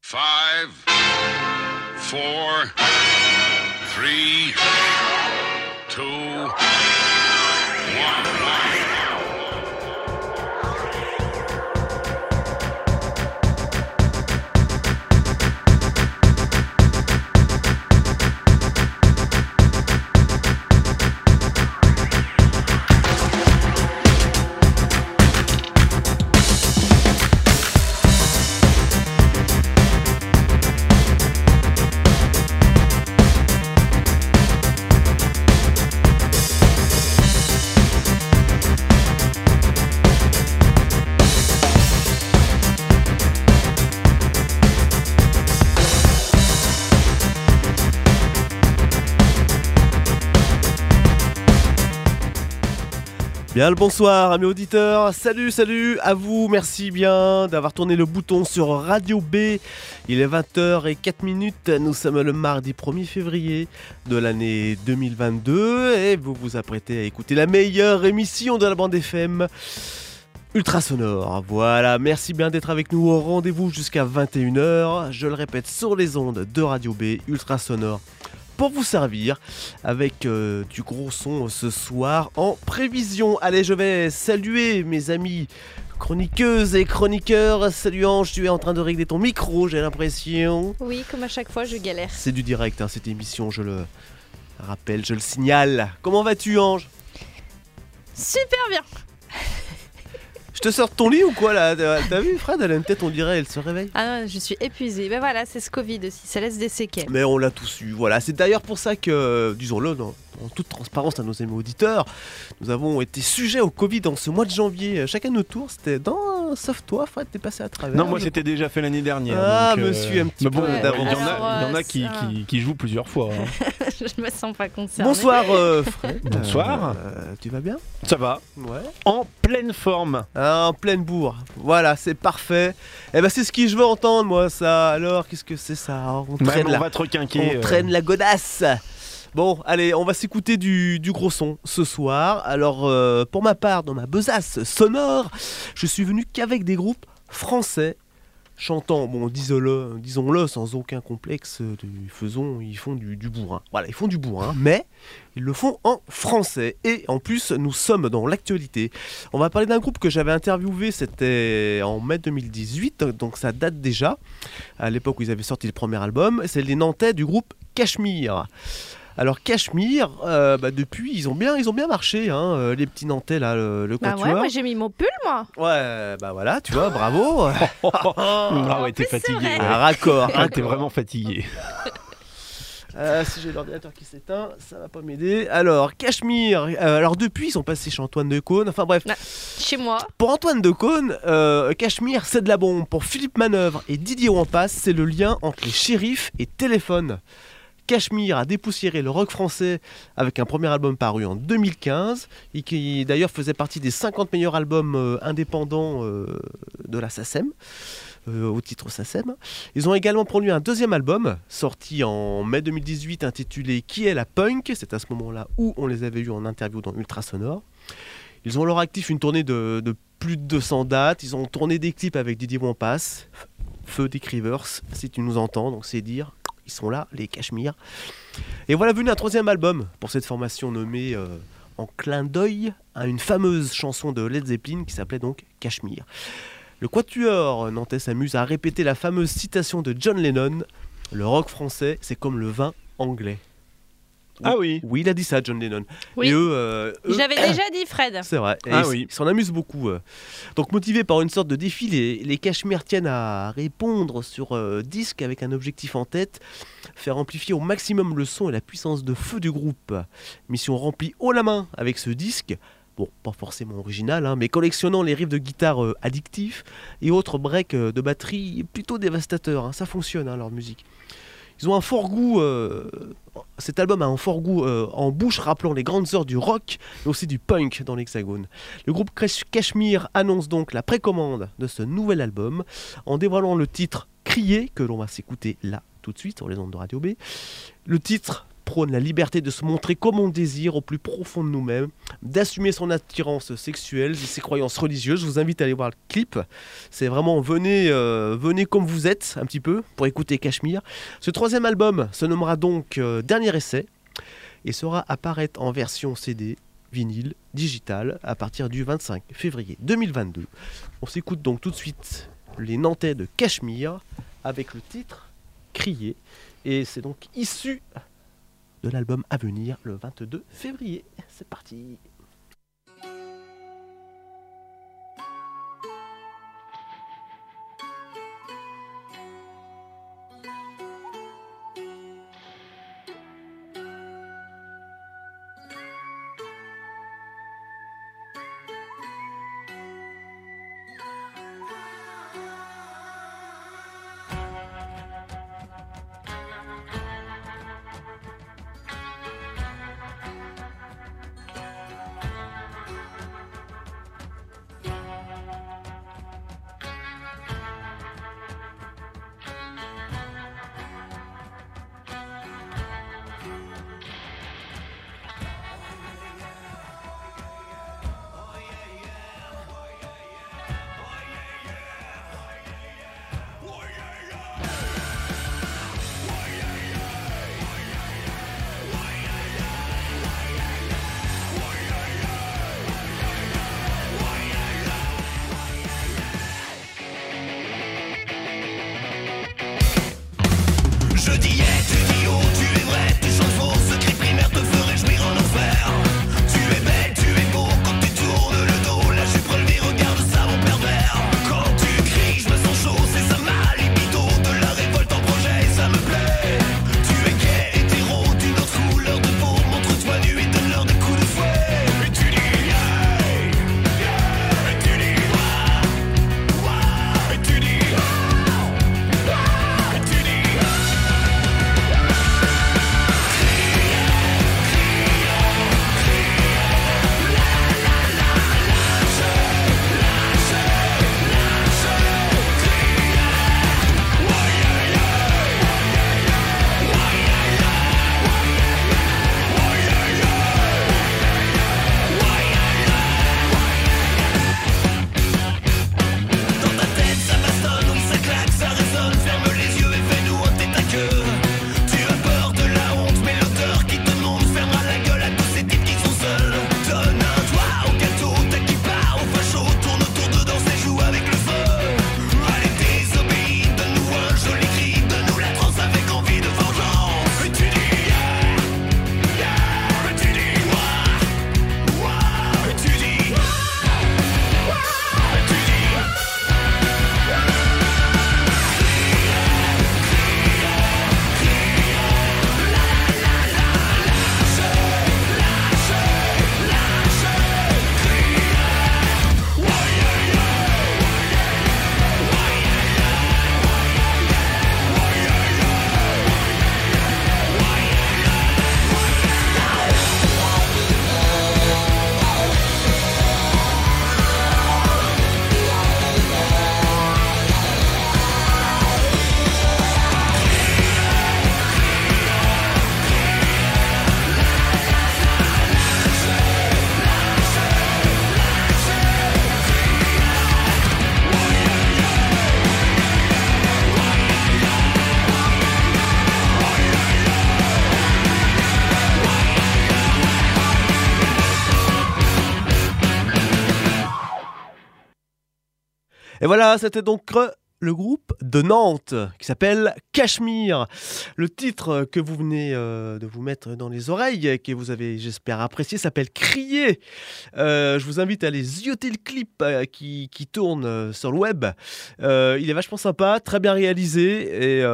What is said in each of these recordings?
5, 4, 3, 2, 1. Bien le bonsoir amis auditeurs, salut à vous, merci bien d'avoir tourné le bouton sur Radio B. Il est 20h04, nous sommes le mardi 1er février de l'année 2022 et vous vous apprêtez à écouter la meilleure émission de la bande FM Ultrasonore. Voilà, merci bien d'être avec nous au rendez-vous jusqu'à 21h, je le répète, sur les ondes de Radio B Ultrasonore. Pour vous servir avec du gros son ce soir en prévision. Allez, je vais saluer mes amis chroniqueuses et chroniqueurs. Salut Ange, tu es en train de régler ton micro, j'ai l'impression. Oui, comme à chaque fois, je galère. C'est du direct, cette émission, je le rappelle, je le signale. Comment vas-tu Ange ? Super bien. Je te sors de ton lit ou quoi là ? T'as vu Fred, elle a une tête, on dirait, elle se réveille. Ah non, je suis épuisée. Ben voilà, c'est ce Covid aussi, ça laisse des séquelles. Mais on l'a tous eu, voilà. C'est d'ailleurs pour ça que, disons-le, en toute transparence à nos amis auditeurs, nous avons été sujets au Covid en ce mois de janvier. Chacun notre tour, c'était dans... Sauf toi, Fred, t'es passé à travers. Non, moi c'était déjà fait l'année dernière. Ah, donc, monsieur, un petit peu d'avance. Il y en a qui jouent plusieurs fois. Hein. Je me sens pas concernée. Bonsoir Fred. Bonsoir. Tu vas bien ? Ça va. Ouais. En pleine forme. En pleine bourre. Voilà, c'est parfait. Eh ben c'est ce que je veux entendre moi, ça. Alors, qu'est-ce que c'est ça ? On va te requinquer. On traîne la godasse. Bon, allez, on va s'écouter du gros son ce soir. Alors, pour ma part, dans ma besace sonore, je suis venu qu'avec des groupes français chantant, bon, disons-le sans aucun complexe, ils font du bourrin. Voilà, ils font du bourrin, mais ils le font en français. Et en plus, nous sommes dans l'actualité. On va parler d'un groupe que j'avais interviewé, c'était en mai 2018, donc ça date déjà, à l'époque où ils avaient sorti le premier album. C'est les Nantais du groupe Cachemire. Alors Cachemire, depuis ils ont bien marché, hein, les petits Nantais là, le quatuor. Ouais, moi j'ai mis mon pull moi. Ouais, bah voilà, tu vois, bravo. Ah ouais, t'es fatigué. Ouais. Raccord. T'es vraiment fatigué. Si j'ai l'ordinateur qui s'éteint, ça va pas m'aider. Alors Cachemire, alors depuis ils sont passés chez Antoine Decaune. Enfin bref. Chez moi. Pour Antoine Decaune, Cachemire c'est de la bombe. Pour Philippe Manœuvre et Didier Wampas, c'est le lien entre les shérifs et téléphone. Cachemire a dépoussiéré le rock français avec un premier album paru en 2015 et qui d'ailleurs faisait partie des 50 meilleurs albums indépendants de la SACEM, au titre SACEM. Ils ont également produit un deuxième album sorti en mai 2018 intitulé Qui est la punk ? C'est à ce moment-là où on les avait eus en interview dans Ultrasonore. Ils ont à leur actif une tournée de plus de 200 dates. Ils ont tourné des clips avec Didier Wampas, Feu Dick Rivers, si tu nous entends, donc c'est dire. Ils sont là, les Cachemire. Et voilà venu un troisième album pour cette formation nommée en clin d'œil à une fameuse chanson de Led Zeppelin qui s'appelait donc Cachemire. Le quatuor nantais s'amuse à répéter la fameuse citation de John Lennon : le rock français, c'est comme le vin anglais. Ah oui. Oui, il a dit ça, John Lennon. Oui. Et eux, Je l'avais déjà dit, Fred. C'est vrai. Et oui. Ils s'en amusent beaucoup. Donc, motivés par une sorte de défi, les Cachemire tiennent à répondre sur disque avec un objectif en tête, faire amplifier au maximum le son et la puissance de feu du groupe. Mission remplie haut la main avec ce disque. Bon, pas forcément original, hein, mais collectionnant les riffs de guitare addictifs et autres breaks de batterie plutôt dévastateurs. Hein. Ça fonctionne, hein, leur musique. Ils ont un fort goût, cet album a un fort goût en bouche rappelant les grandes heures du rock, mais aussi du punk dans l'Hexagone. Le groupe Cachemire annonce donc la précommande de ce nouvel album en dévoilant le titre Crier, que l'on va s'écouter là tout de suite sur les ondes de Radio B. Le titre prône la liberté de se montrer comme on désire au plus profond de nous-mêmes, d'assumer son attirance sexuelle et ses croyances religieuses. Je vous invite à aller voir le clip. C'est vraiment venez comme vous êtes un petit peu pour écouter Cachemire. Ce troisième album se nommera donc Dernier Essai et sera apparaître en version CD, vinyle, digital à partir du 25 février 2022. On s'écoute donc tout de suite les Nantais de Cachemire avec le titre Crier. Et c'est donc issu de l'album à venir le 22 février. C'est parti. Et voilà, c'était donc le groupe de Nantes qui s'appelle Cachemire. Le titre que vous venez de vous mettre dans les oreilles et que vous avez, j'espère, apprécié s'appelle Crier. Je vous invite à aller zioter le clip qui tourne sur le web. Il est vachement sympa, très bien réalisé et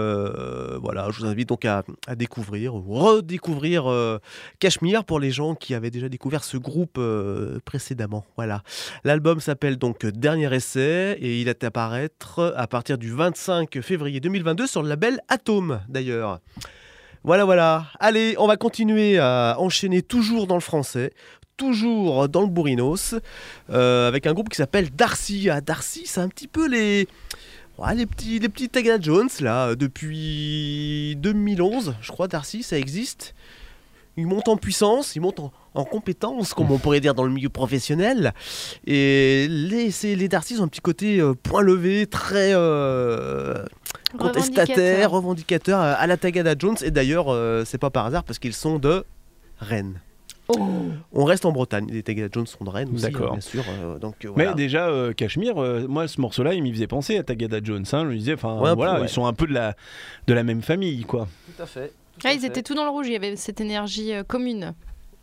voilà, je vous invite donc à découvrir ou redécouvrir Cachemire pour les gens qui avaient déjà découvert ce groupe précédemment. Voilà. L'album s'appelle donc Dernier Essai et il est à apparaître à partir du 25 février 2022 sur le label Atome d'ailleurs. Voilà. Allez, on va continuer à enchaîner toujours dans le français, toujours dans le bourrinos, avec un groupe qui s'appelle Darcy. Ah, Darcy, c'est un petit peu les... Ouais, les petits Tagada Jones, là, depuis 2011, je crois, Darcy, ça existe. Ils montent en puissance, ils montent en compétence, comme on pourrait dire dans le milieu professionnel. Et les Darcy ont un petit côté point levé, très contestataire, revendicateur à la Tagada Jones. Et d'ailleurs, c'est pas par hasard parce qu'ils sont de Rennes. Oh. On reste en Bretagne, les Tagada Jones sont de Rennes aussi, D'accord. bien sûr. Donc, voilà. Mais déjà, Cachemire, moi, ce morceau-là, il m'y faisait penser à Tagada Jones. Hein. Je me disais, Ouais, voilà, ouais. ils sont un peu de la même famille, quoi. Tout à fait. Ils étaient tout dans le rouge, il y avait cette énergie commune.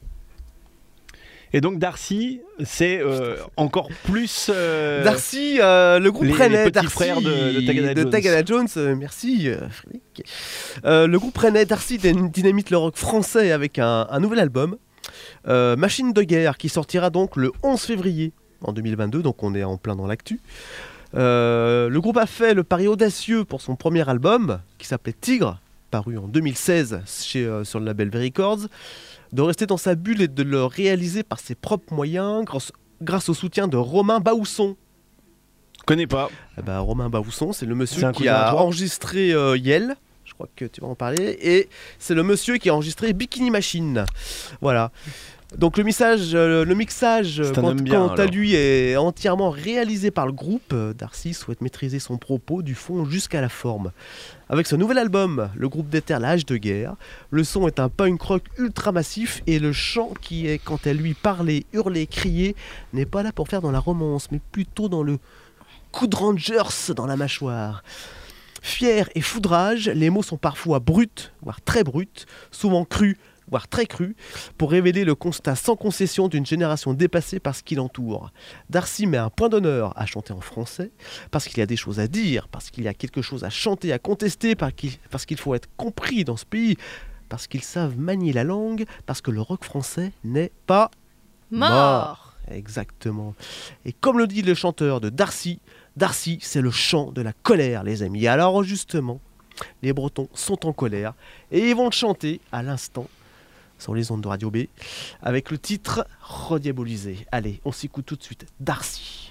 Et donc Darcy, c'est encore plus... Darcy, le groupe les rennais petits Darcy frères de Tagada Jones. Merci Frédéric. Le groupe rennais Darcy dynamite le rock français avec un nouvel album, Machine de guerre, qui sortira donc le 11 février en 2022, donc on est en plein dans l'actu. Le groupe a fait le pari audacieux pour son premier album, qui s'appelait Tigre, paru en 2016 sur le label V-Records, de rester dans sa bulle et de le réaliser par ses propres moyens grâce au soutien de Romain Baousson. Connais pas. Romain Baousson, c'est le C'est monsieur un qui cousin à a toi enregistré Yel, je crois que tu vas en parler, et c'est le monsieur qui a enregistré Bikini Machine. Voilà. Donc le mixage C'est un homme bien, quant à alors. lui est entièrement réalisé par le groupe. Darcy souhaite maîtriser son propos du fond jusqu'à la forme. Avec ce nouvel album, le groupe déterre l'âge de guerre. Le son est un punk rock ultra massif et le chant qui est quant à lui parlé, hurlé, crié n'est pas là pour faire dans la romance mais plutôt dans le coup de Rangers dans la mâchoire. Fier et foudrage, les mots sont parfois bruts, voire très bruts, souvent crus, voire très crus, pour révéler le constat sans concession d'une génération dépassée par ce qui l'entoure. Darcy met un point d'honneur à chanter en français, parce qu'il y a des choses à dire, parce qu'il y a quelque chose à chanter, à contester, parce qu'il faut être compris dans ce pays, parce qu'ils savent manier la langue, parce que le rock français n'est pas Mort. Exactement. Et comme le dit le chanteur de Darcy, Darcy, c'est le chant de la colère, les amis. Alors justement, les Bretons sont en colère et ils vont le chanter à l'instant sur les ondes de Radio B avec le titre Rediabolisé. Allez, on s'écoute tout de suite. Darcy.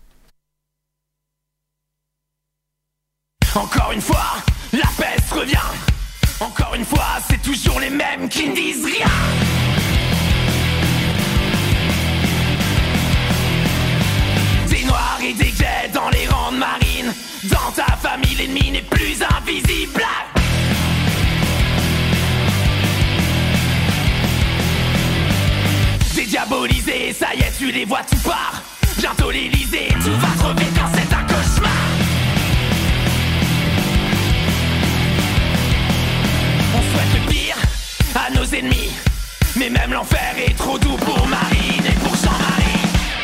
Encore une fois, la peste revient. Encore une fois, c'est toujours les mêmes qui ne disent rien. Des noirs et des gays dans les rangs de marine. Dans ta famille, l'ennemi n'est plus invisible. Dédiabolisé, ça y est, tu les vois, tu pars. Bientôt l'Élysée, tu vas crever quand c'est un cauchemar. On souhaite le pire à nos ennemis, mais même l'enfer est trop doux pour Marine et pour Jean-Marie.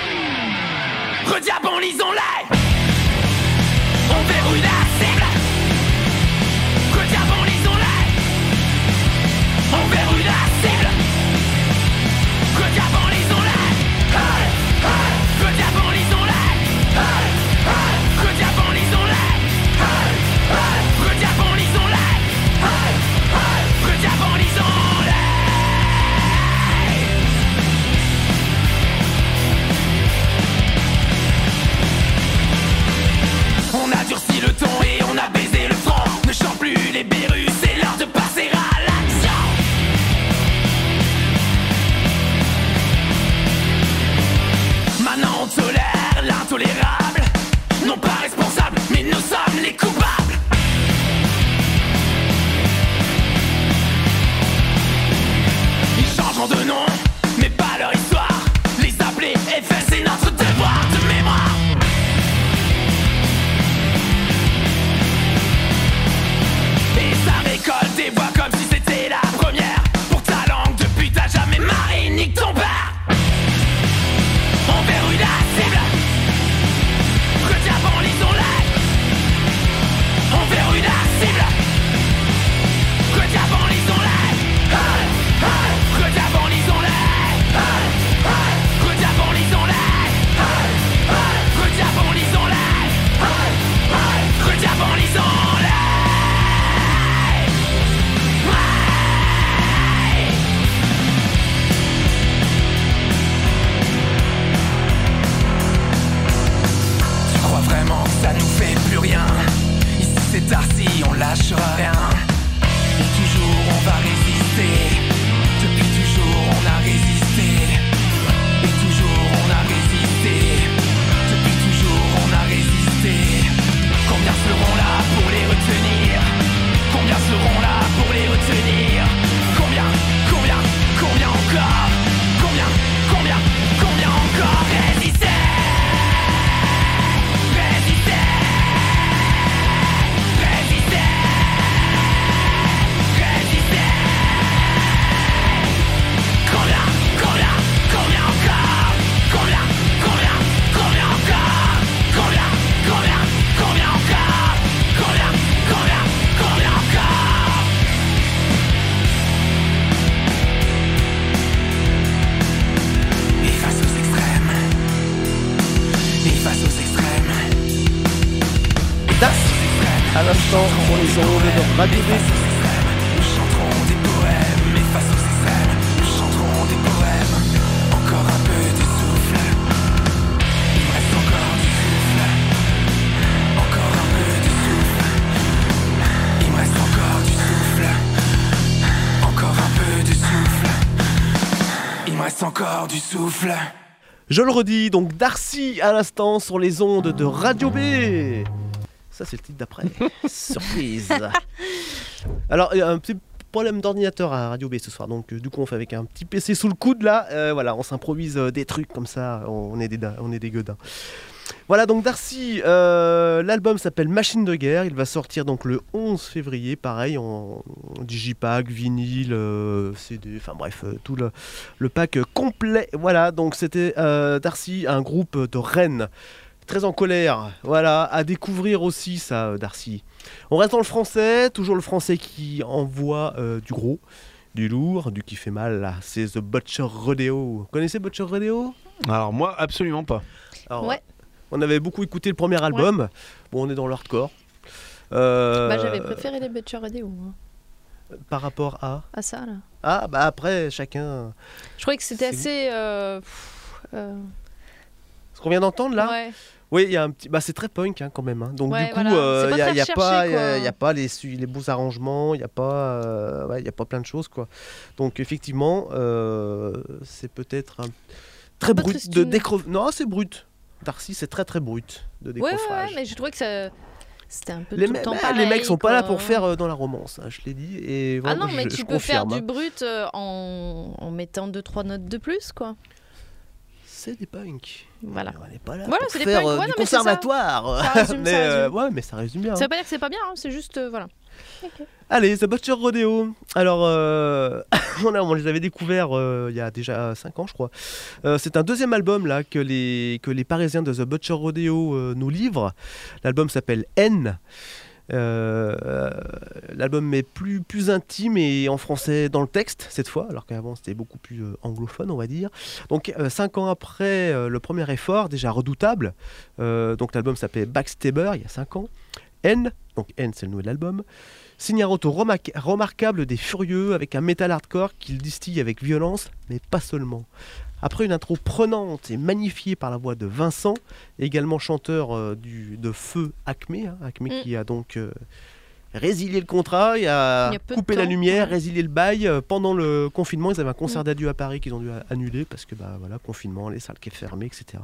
Rediabolisons-les, on verrouille la cible. Rediabolisons-les, on verrouille la cible. Rediabolisons-les, hey, hey. Rediabolisons-les, hey, hey. Rediabolisons-les, hey, hey. Rediabolisons-les, hey, hey. Rediabolisons-les. à l'instant sur les ondes de Radio B. Nous chanterons des poèmes, et face aux aisselles, nous chanterons des poèmes. Encore un peu de souffle, il me reste encore du souffle. Encore un peu de souffle, il me reste encore du souffle. Encore un peu de souffle, il me reste encore du souffle. Je le redis, donc Darcy à l'instant sur les ondes de Radio B. Ça c'est le titre d'après. Surprise. Alors il y a un petit problème d'ordinateur à Radio B ce soir, donc du coup on fait avec un petit PC sous le coude là. Voilà, on s'improvise des trucs comme ça, on est des gueudins. Voilà donc Darcy, l'album s'appelle Machine de guerre, il va sortir donc le 11 février, pareil en digipack, vinyle, CD, enfin bref, tout le pack complet. Voilà, donc c'était Darcy, un groupe de Rennes, très en colère, voilà, à découvrir aussi ça Darcy. On reste dans le français, toujours le français qui envoie du gros, du lourd, du qui fait mal, là. C'est The Butcher Rodeo. Vous connaissez Butcher Rodeo ? Alors moi, absolument pas. Alors, Ouais. on avait beaucoup écouté le premier album. Bon, on est dans l'hardcore. J'avais préféré les Butcher Radio Par rapport à ça là. Ah, bah après, chacun. Je croyais que c'était C'est assez. Ce qu'on vient d'entendre là Ouais. Oui, il y a un petit. Bah, c'est très punk hein, quand même. Hein. Donc, Ouais, du coup, voilà. C'est pas il n'y a, très pas, recherché, quoi. y a pas les beaux arrangements, il n'y a pas. Y a pas plein de choses, quoi. Donc, effectivement, c'est peut-être un très Pas brut tristune. de décrochage. Non, c'est brut. Darcy, c'est très très brut de Ouais, décrochage. mais je trouvais que c'était un peu Les, tout le temps les pareil. mecs sont pas là quoi. pour faire dans la romance, hein, je l'ai dit. Et Ah vraiment, non, mais je tu peux faire confirme, du hein. brut en mettant 2-3 notes de plus, quoi. C'est des punks. Voilà. On n'est pas là Voilà, pour c'est des faire punks. Ouais, du non, mais c'est ça. conservatoire. Ça résume, mais, ça résume. ouais, mais ça résume bien. Ça Hein. veut pas dire que c'est pas bien, hein, c'est juste voilà. Allez, The Butcher Rodeo. Alors, on les avait découverts il y a déjà 5 ans, je crois. C'est un deuxième album là que les Parisiens de The Butcher Rodeo nous livrent. L'album s'appelle N. L'album est plus intime et en français dans le texte cette fois, alors qu'avant c'était beaucoup plus anglophone, on va dire. Donc 5 ans après le premier effort, déjà redoutable, donc l'album s'appelait Backstabber il y a 5 ans. N, donc N c'est le nom de l'album, signe un retour remarquable des Furieux avec un metal hardcore qu'il distille avec violence, mais pas seulement. Après une intro prenante et magnifiée par la voix de Vincent, également chanteur de Feu Acme, Acme qui a donc résilié le contrat, il a Il y a peu de coupé la temps, lumière, ouais. résilié le bail. Pendant le confinement, ils avaient un concert d'adieu à Paris qu'ils ont dû annuler parce que voilà, confinement, les salles qui sont fermées, etc.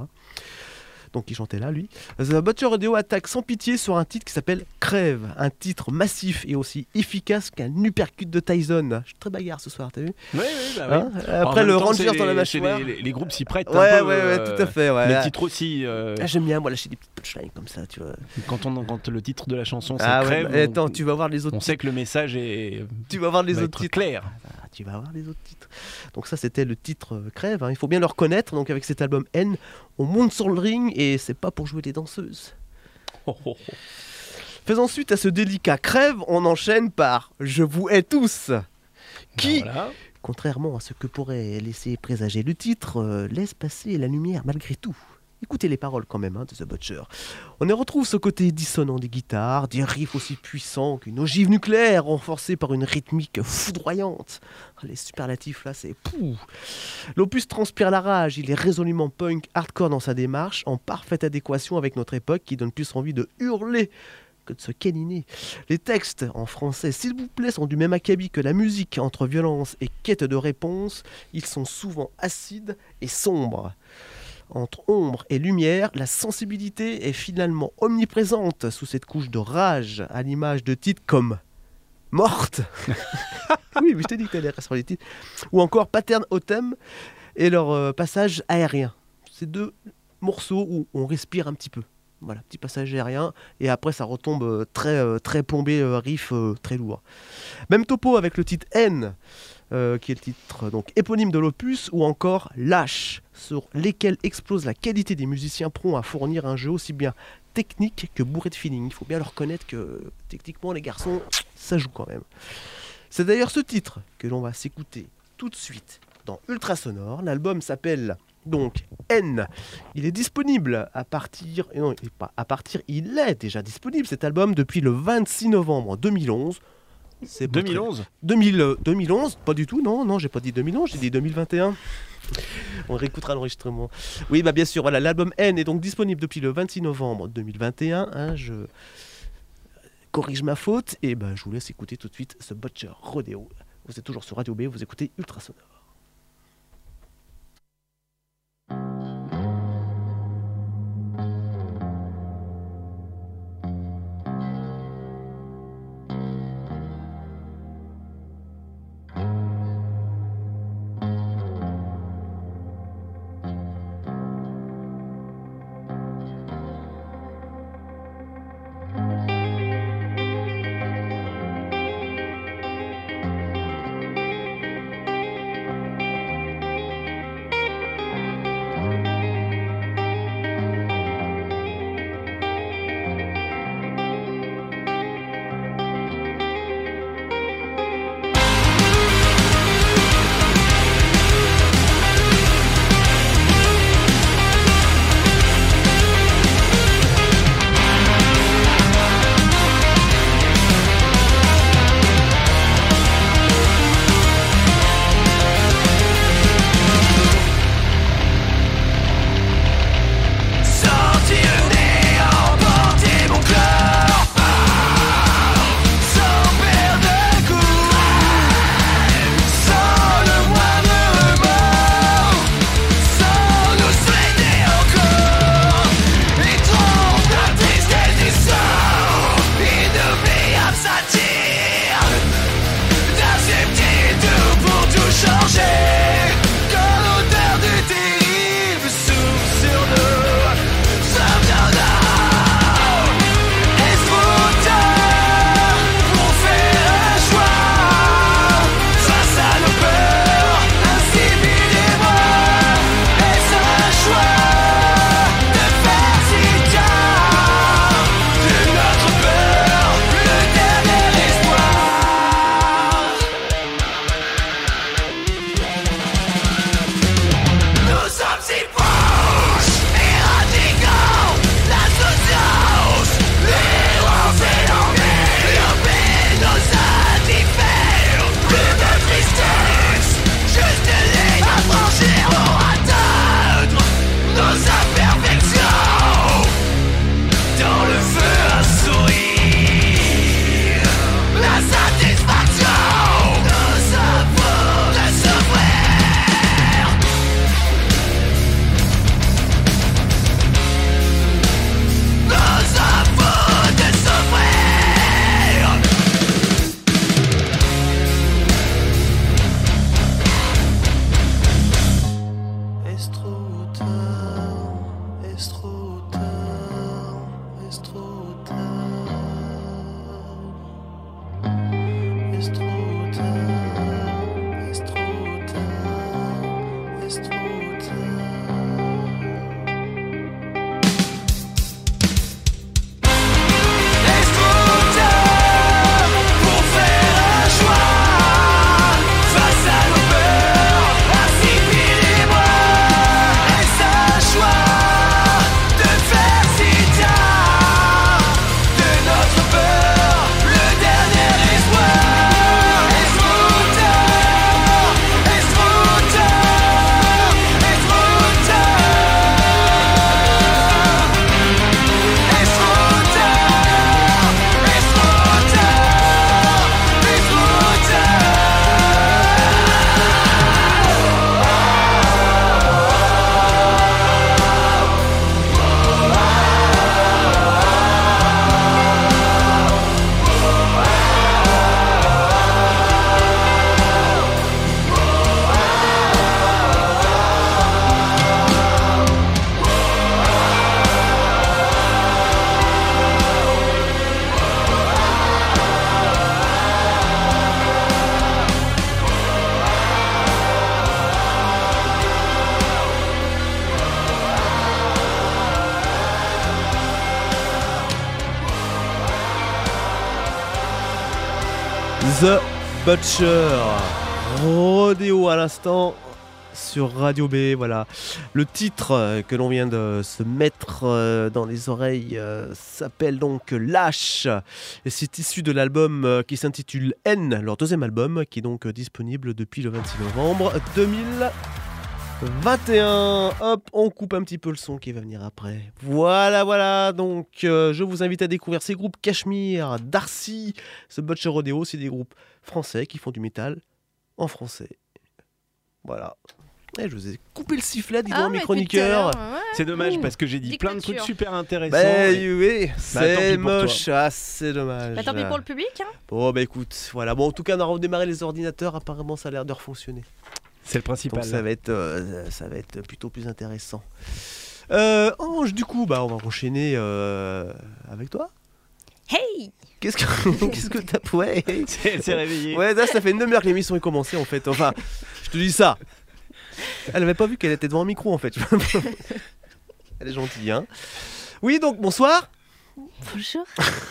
Donc il chantait là, lui. The Butcher Radio attaque sans pitié sur un titre qui s'appelle Crève, un titre massif et aussi efficace qu'un uppercut de Tyson. Je suis très bagarre ce soir, t'as vu Oui, bah oui. Hein Après En le même temps, Rangers c'est dans la les- c'est mâchoire. Les groupes s'y prêtent Ouais, un peu. ouais, tout à fait. Ouais. Les titres aussi. Ah, j'aime bien moi lâcher des petites punchlines comme ça, tu vois. Quand le titre de la chanson c'est Ah ouais, Crève, mais attends, tu vas voir les autres. on sait que le message est Tu vas voir les va autres être titres. clair. Ah, tu vas voir les autres titres. Donc ça c'était le titre Crève, hein. Il faut bien le reconnaître. Donc avec cet album N, on monte sur le ring et c'est pas pour jouer les danseuses. Oh, oh, oh. Faisant suite à ce délicat Crève, on enchaîne par Je vous hais tous, qui, Ben voilà. contrairement à ce que pourrait laisser présager le titre, laisse passer la lumière malgré tout. Écoutez les paroles quand même de The Butcher. On y retrouve ce côté dissonant des guitares, des riffs aussi puissants qu'une ogive nucléaire renforcée par une rythmique foudroyante. Les superlatifs là, c'est pouh. L'opus transpire la rage, il est résolument punk hardcore dans sa démarche, en parfaite adéquation avec notre époque qui donne plus envie de hurler que de se câliner. Les textes en français, s'il vous plaît, sont du même acabit que la musique. Entre violence et quête de réponse, ils sont souvent acides et sombres. Entre ombre et lumière, la sensibilité est finalement omniprésente sous cette couche de rage, à l'image de titres comme Morte. Oui, mais je t'ai dit que t'allais rester sur les titres. Ou encore Pattern Autumn et leur passage aérien. C'est deux morceaux où on respire un petit peu. Voilà, petit passage aérien, et après ça retombe très plombé, riff très lourd. Même topo avec le titre N, qui est le titre donc éponyme de l'opus, ou encore Lâche, sur lesquels explose la qualité des musiciens prompts à fournir un jeu aussi bien technique que bourré de feeling. Il faut bien le reconnaître que techniquement les garçons, ça joue quand même. C'est d'ailleurs ce titre que l'on va s'écouter tout de suite dans Ultrasonore. L'album s'appelle Donc, N, il est disponible à partir... Non, il est pas à partir, il est déjà disponible cet album depuis le 26 novembre 2011. C'est pas 2011 2011, pas du tout, non, j'ai pas dit 2011, j'ai dit 2021. On réécoutera l'enregistrement. Oui, bah bien sûr, voilà, l'album N est donc disponible depuis le 26 novembre 2021. Hein, je corrige ma faute et bah, je vous laisse écouter tout de suite ce Butcher Rodeo. Vous êtes toujours sur Radio B, vous écoutez Ultrasonore. The Butcher Rodeo à l'instant sur Radio B. Voilà. Le titre que l'on vient de se mettre dans les oreilles s'appelle donc Lâche. Et c'est issu de l'album qui s'intitule N, leur deuxième album, qui est donc disponible depuis le 26 novembre 2021. Hop, on coupe un petit peu le son qui va venir après. Voilà. Donc, je vous invite à découvrir ces groupes Cachemire, Darcy, The Butcher Rodeo. C'est des groupes français qui font du métal en français. Voilà. Et je vous ai coupé le sifflet, dis donc, mes chroniqueurs. C'est dommage parce que j'ai dit plein de Dictature. trucs super intéressants. Ben et- oui, tant c'est pis pour moche, c'est dommage. Bah, tant pis pour le public. Hein. Bon, bah écoute, voilà. Bon, en tout cas, on a redémarré les ordinateurs. Apparemment, ça a l'air de refonctionner. C'est le principal. Donc, ça va être plutôt plus intéressant. Ange, du coup, bah, on va enchaîner avec toi. Hey. Qu'est-ce que t'as. Ouais, Elle s'est réveillée. ouais, ça fait une demi-heure que l'émission est commencée en fait. Enfin, je te dis ça. Elle avait pas vu qu'elle était devant un micro en fait. Elle est gentille, hein. Oui, donc bonsoir. Bonjour.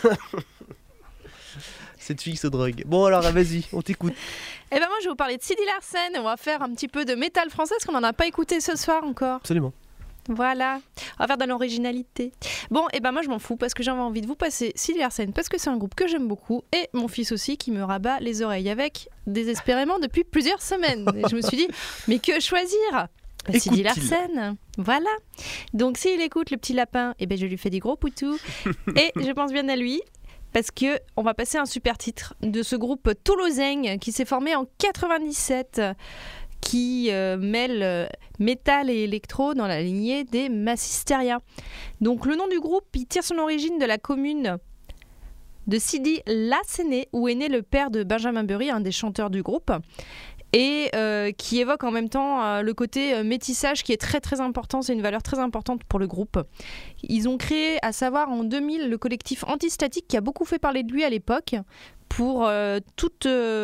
Cette fille se drogue. Bon, alors, vas-y, on t'écoute. Eh ben moi je vais vous parler de Sidi Larsen. On va faire un petit peu de métal français parce qu'on n'en a pas écouté ce soir encore. Absolument. Voilà, on va faire de l'originalité. Bon, et ben moi je m'en fous parce que j'avais envie de vous passer Sidi Larsen parce que c'est un groupe que j'aime beaucoup et mon fils aussi qui me rabat les oreilles avec désespérément depuis plusieurs semaines. Et je me suis dit, mais que choisir? Sidi Écoute-t-il. Larsen, voilà. Donc s'il écoute le petit lapin, et ben je lui fais des gros poutous et je pense bien à lui. Parce que on va passer un super titre de ce groupe toulousain qui s'est formé en 97, qui mêle métal et électro dans la lignée des Massisteria. Donc le nom du groupe, il tire son origine de la commune de Sidi Larsen, où est né le père de Benjamin Burry, un des chanteurs du groupe, et qui évoque en même temps le côté métissage qui est très très important, c'est une valeur très importante pour le groupe. Ils ont créé, à savoir en 2000, le collectif Antistatique qui a beaucoup fait parler de lui à l'époque pour toute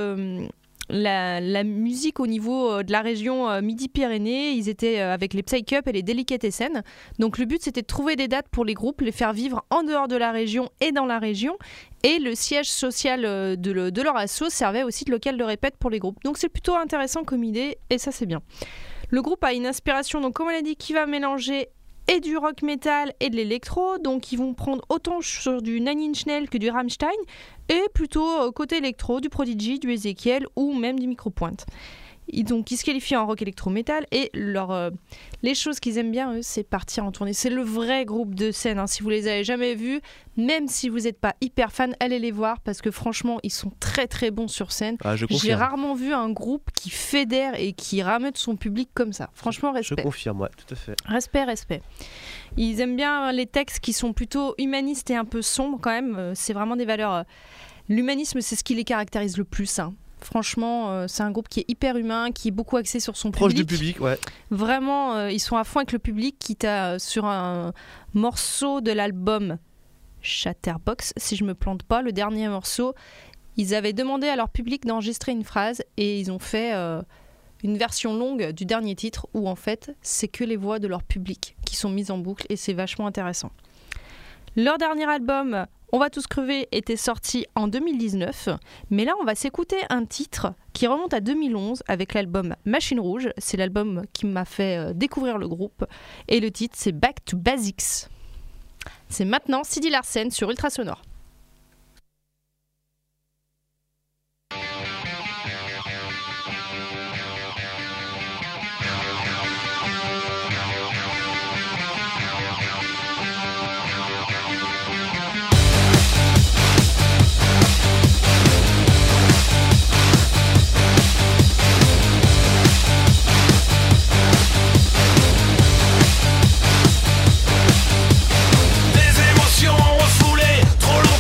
la musique au niveau de la région Midi-Pyrénées. Ils étaient avec les Psycup et les Delicatessen. Donc le but c'était de trouver des dates pour les groupes, les faire vivre en dehors de la région et dans la région. Et le siège social de leur asso servait aussi de local de répète pour les groupes. Donc c'est plutôt intéressant comme idée et ça c'est bien. Le groupe a une inspiration, donc comme on l'a dit, qui va mélanger et du rock metal et de l'électro. Donc ils vont prendre autant sur du Nine Inch Nails que du Rammstein et plutôt côté électro, du Prodigy, du Ezekiel ou même du Micropointe. Ils se qualifient en rock électro-métal et les choses qu'ils aiment bien, eux, c'est partir en tournée. C'est le vrai groupe de scène. Hein. Si vous les avez jamais vus, même si vous n'êtes pas hyper fan, allez les voir parce que franchement, ils sont très très bons sur scène. Ah, je J'ai confirme. rarement vu un groupe qui fédère et qui rameute son public comme ça. Franchement, Je respect. confirme, ouais, tout à fait. Respect. Ils aiment bien les textes qui sont plutôt humanistes et un peu sombres quand même. C'est vraiment des valeurs. L'humanisme, c'est ce qui les caractérise le plus. Hein. Franchement, c'est un groupe qui est hyper humain, qui est beaucoup axé sur son Proche public. du public, ouais. Vraiment, ils sont à fond avec le public, quitte à sur un morceau de l'album Chatterbox, si je me plante pas, le dernier morceau, ils avaient demandé à leur public d'enregistrer une phrase et ils ont fait une version longue du dernier titre où en fait, c'est que les voix de leur public qui sont mises en boucle et c'est vachement intéressant. Leur dernier album, On va tous crever, était sorti en 2019, mais là on va s'écouter un titre qui remonte à 2011 avec l'album Machine Rouge. C'est l'album qui m'a fait découvrir le groupe et le titre c'est Back to Basics. C'est maintenant Sidi Larsen sur Ultrasonore. Des émotions refoulées, trop loin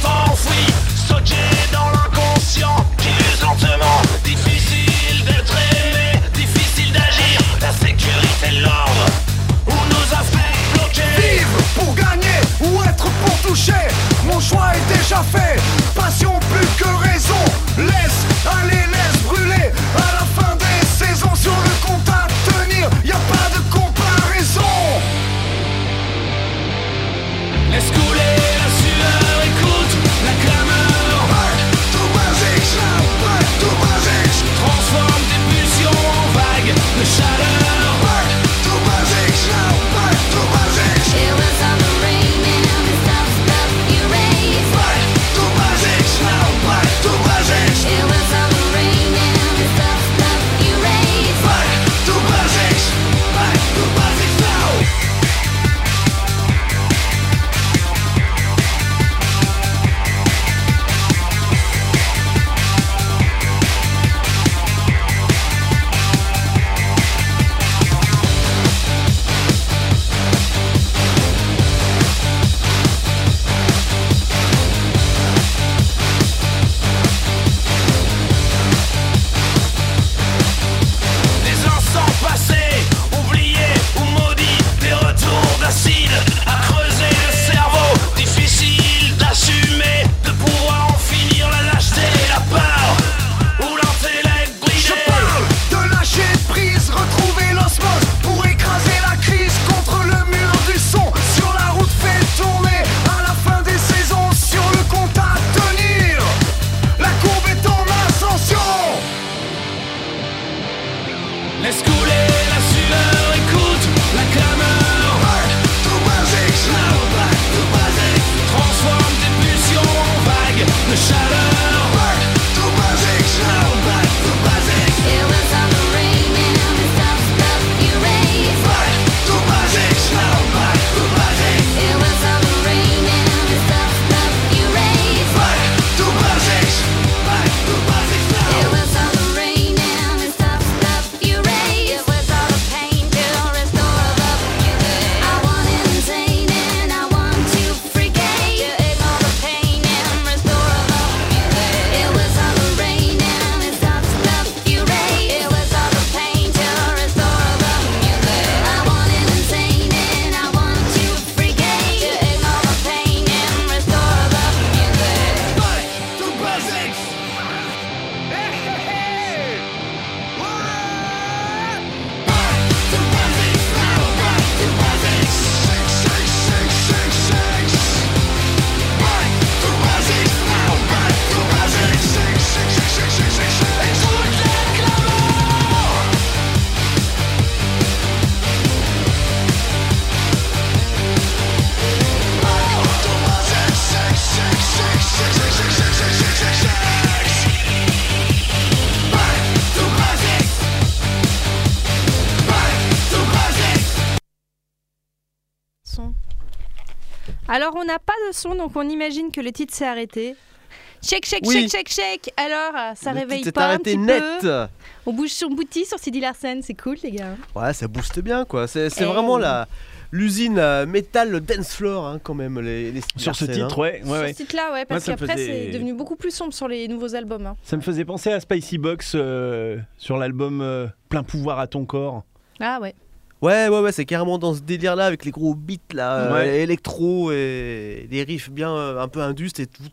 Alors, on n'a pas de son, donc on imagine que le titre s'est arrêté. Shake, shake, Oui. shake, shake, shake. Alors, ça Le réveille titre est pas un arrêté petit net. peu. On bouge son bouti sur Sidi Larsen, c'est cool, les gars. Ouais, ça booste bien quoi. C'est Eh vraiment oui. l'usine metal dance floor hein, quand même les Sur ce Larsen, titre, ouais. Sur ce titre-là, ouais, parce Moi, ça me qu'après, faisait- c'est devenu beaucoup plus sombre sur les nouveaux albums. Hein. Ça me faisait penser à Spicy Box sur l'album Plein pouvoir à ton corps. Ah ouais. Ouais, c'est carrément dans ce délire là avec les gros beats là, Ouais. électro et des riffs bien un peu indus et tout.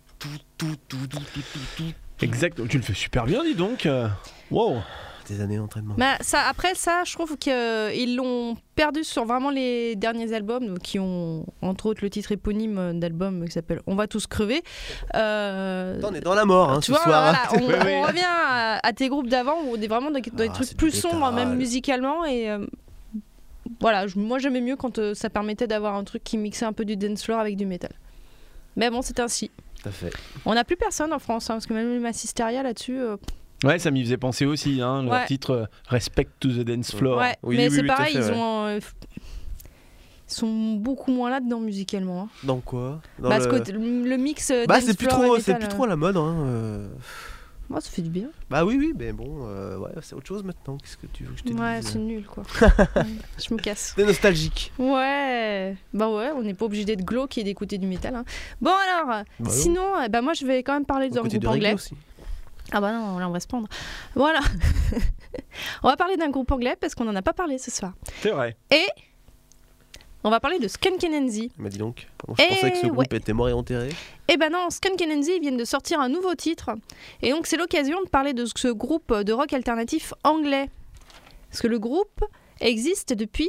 Exact, tu le fais super bien, dis donc. Wow. Des années d'entraînement. Bah, après ça, je trouve qu'ils l'ont perdu sur vraiment les derniers albums qui ont entre autres le titre éponyme d'album qui s'appelle On va tous crever. On est dans la mort hein, Tu ce vois, soir. voilà, Ouais, ouais. on revient à tes groupes d'avant où on est vraiment dans des Ah, trucs c'est plus du sombres, métal. même musicalement. Et voilà, moi j'aimais mieux quand ça permettait d'avoir un truc qui mixait un peu du dance floor avec du métal. Mais bon, c'est ainsi. Tout à fait. On n'a plus personne en France, hein, parce que même Massisteria là-dessus. Ouais, ça m'y faisait penser aussi, hein, leur Ouais. titre Respect to the Dance Floor. Ouais, Oui, mais oui, c'est oui, tout à pareil, fait, ils ouais. ont. Ils sont beaucoup moins là-dedans musicalement. Hein. Dans quoi dans Parce le... que le mix. Bah dance c'est plus floor et trop, métal, c'est plus trop à la mode hein. Moi, ça fait du bien. Bah oui, mais bon, ouais, c'est autre chose maintenant. Qu'est-ce que tu veux que je te Ouais, dise c'est nul quoi. Ouais, je me casse. C'est nostalgique. Ouais, bah ouais, on n'est pas obligé d'être glauque et d'écouter du métal. Hein. Bon alors, non. sinon, bah moi je vais quand même parler d'un Côté groupe de reggae anglais. aussi. Ah bah non, là on va se prendre. Voilà. On va parler d'un groupe anglais parce qu'on n'en a pas parlé ce soir. C'est vrai. Et on va parler de Skunk Anansie. Mais dis donc, je pensais que ce groupe était mort et enterré. Eh ben non, Skunk Anansie viennent de sortir un nouveau titre. Et donc c'est l'occasion de parler de ce groupe de rock alternatif anglais. Parce que le groupe existe depuis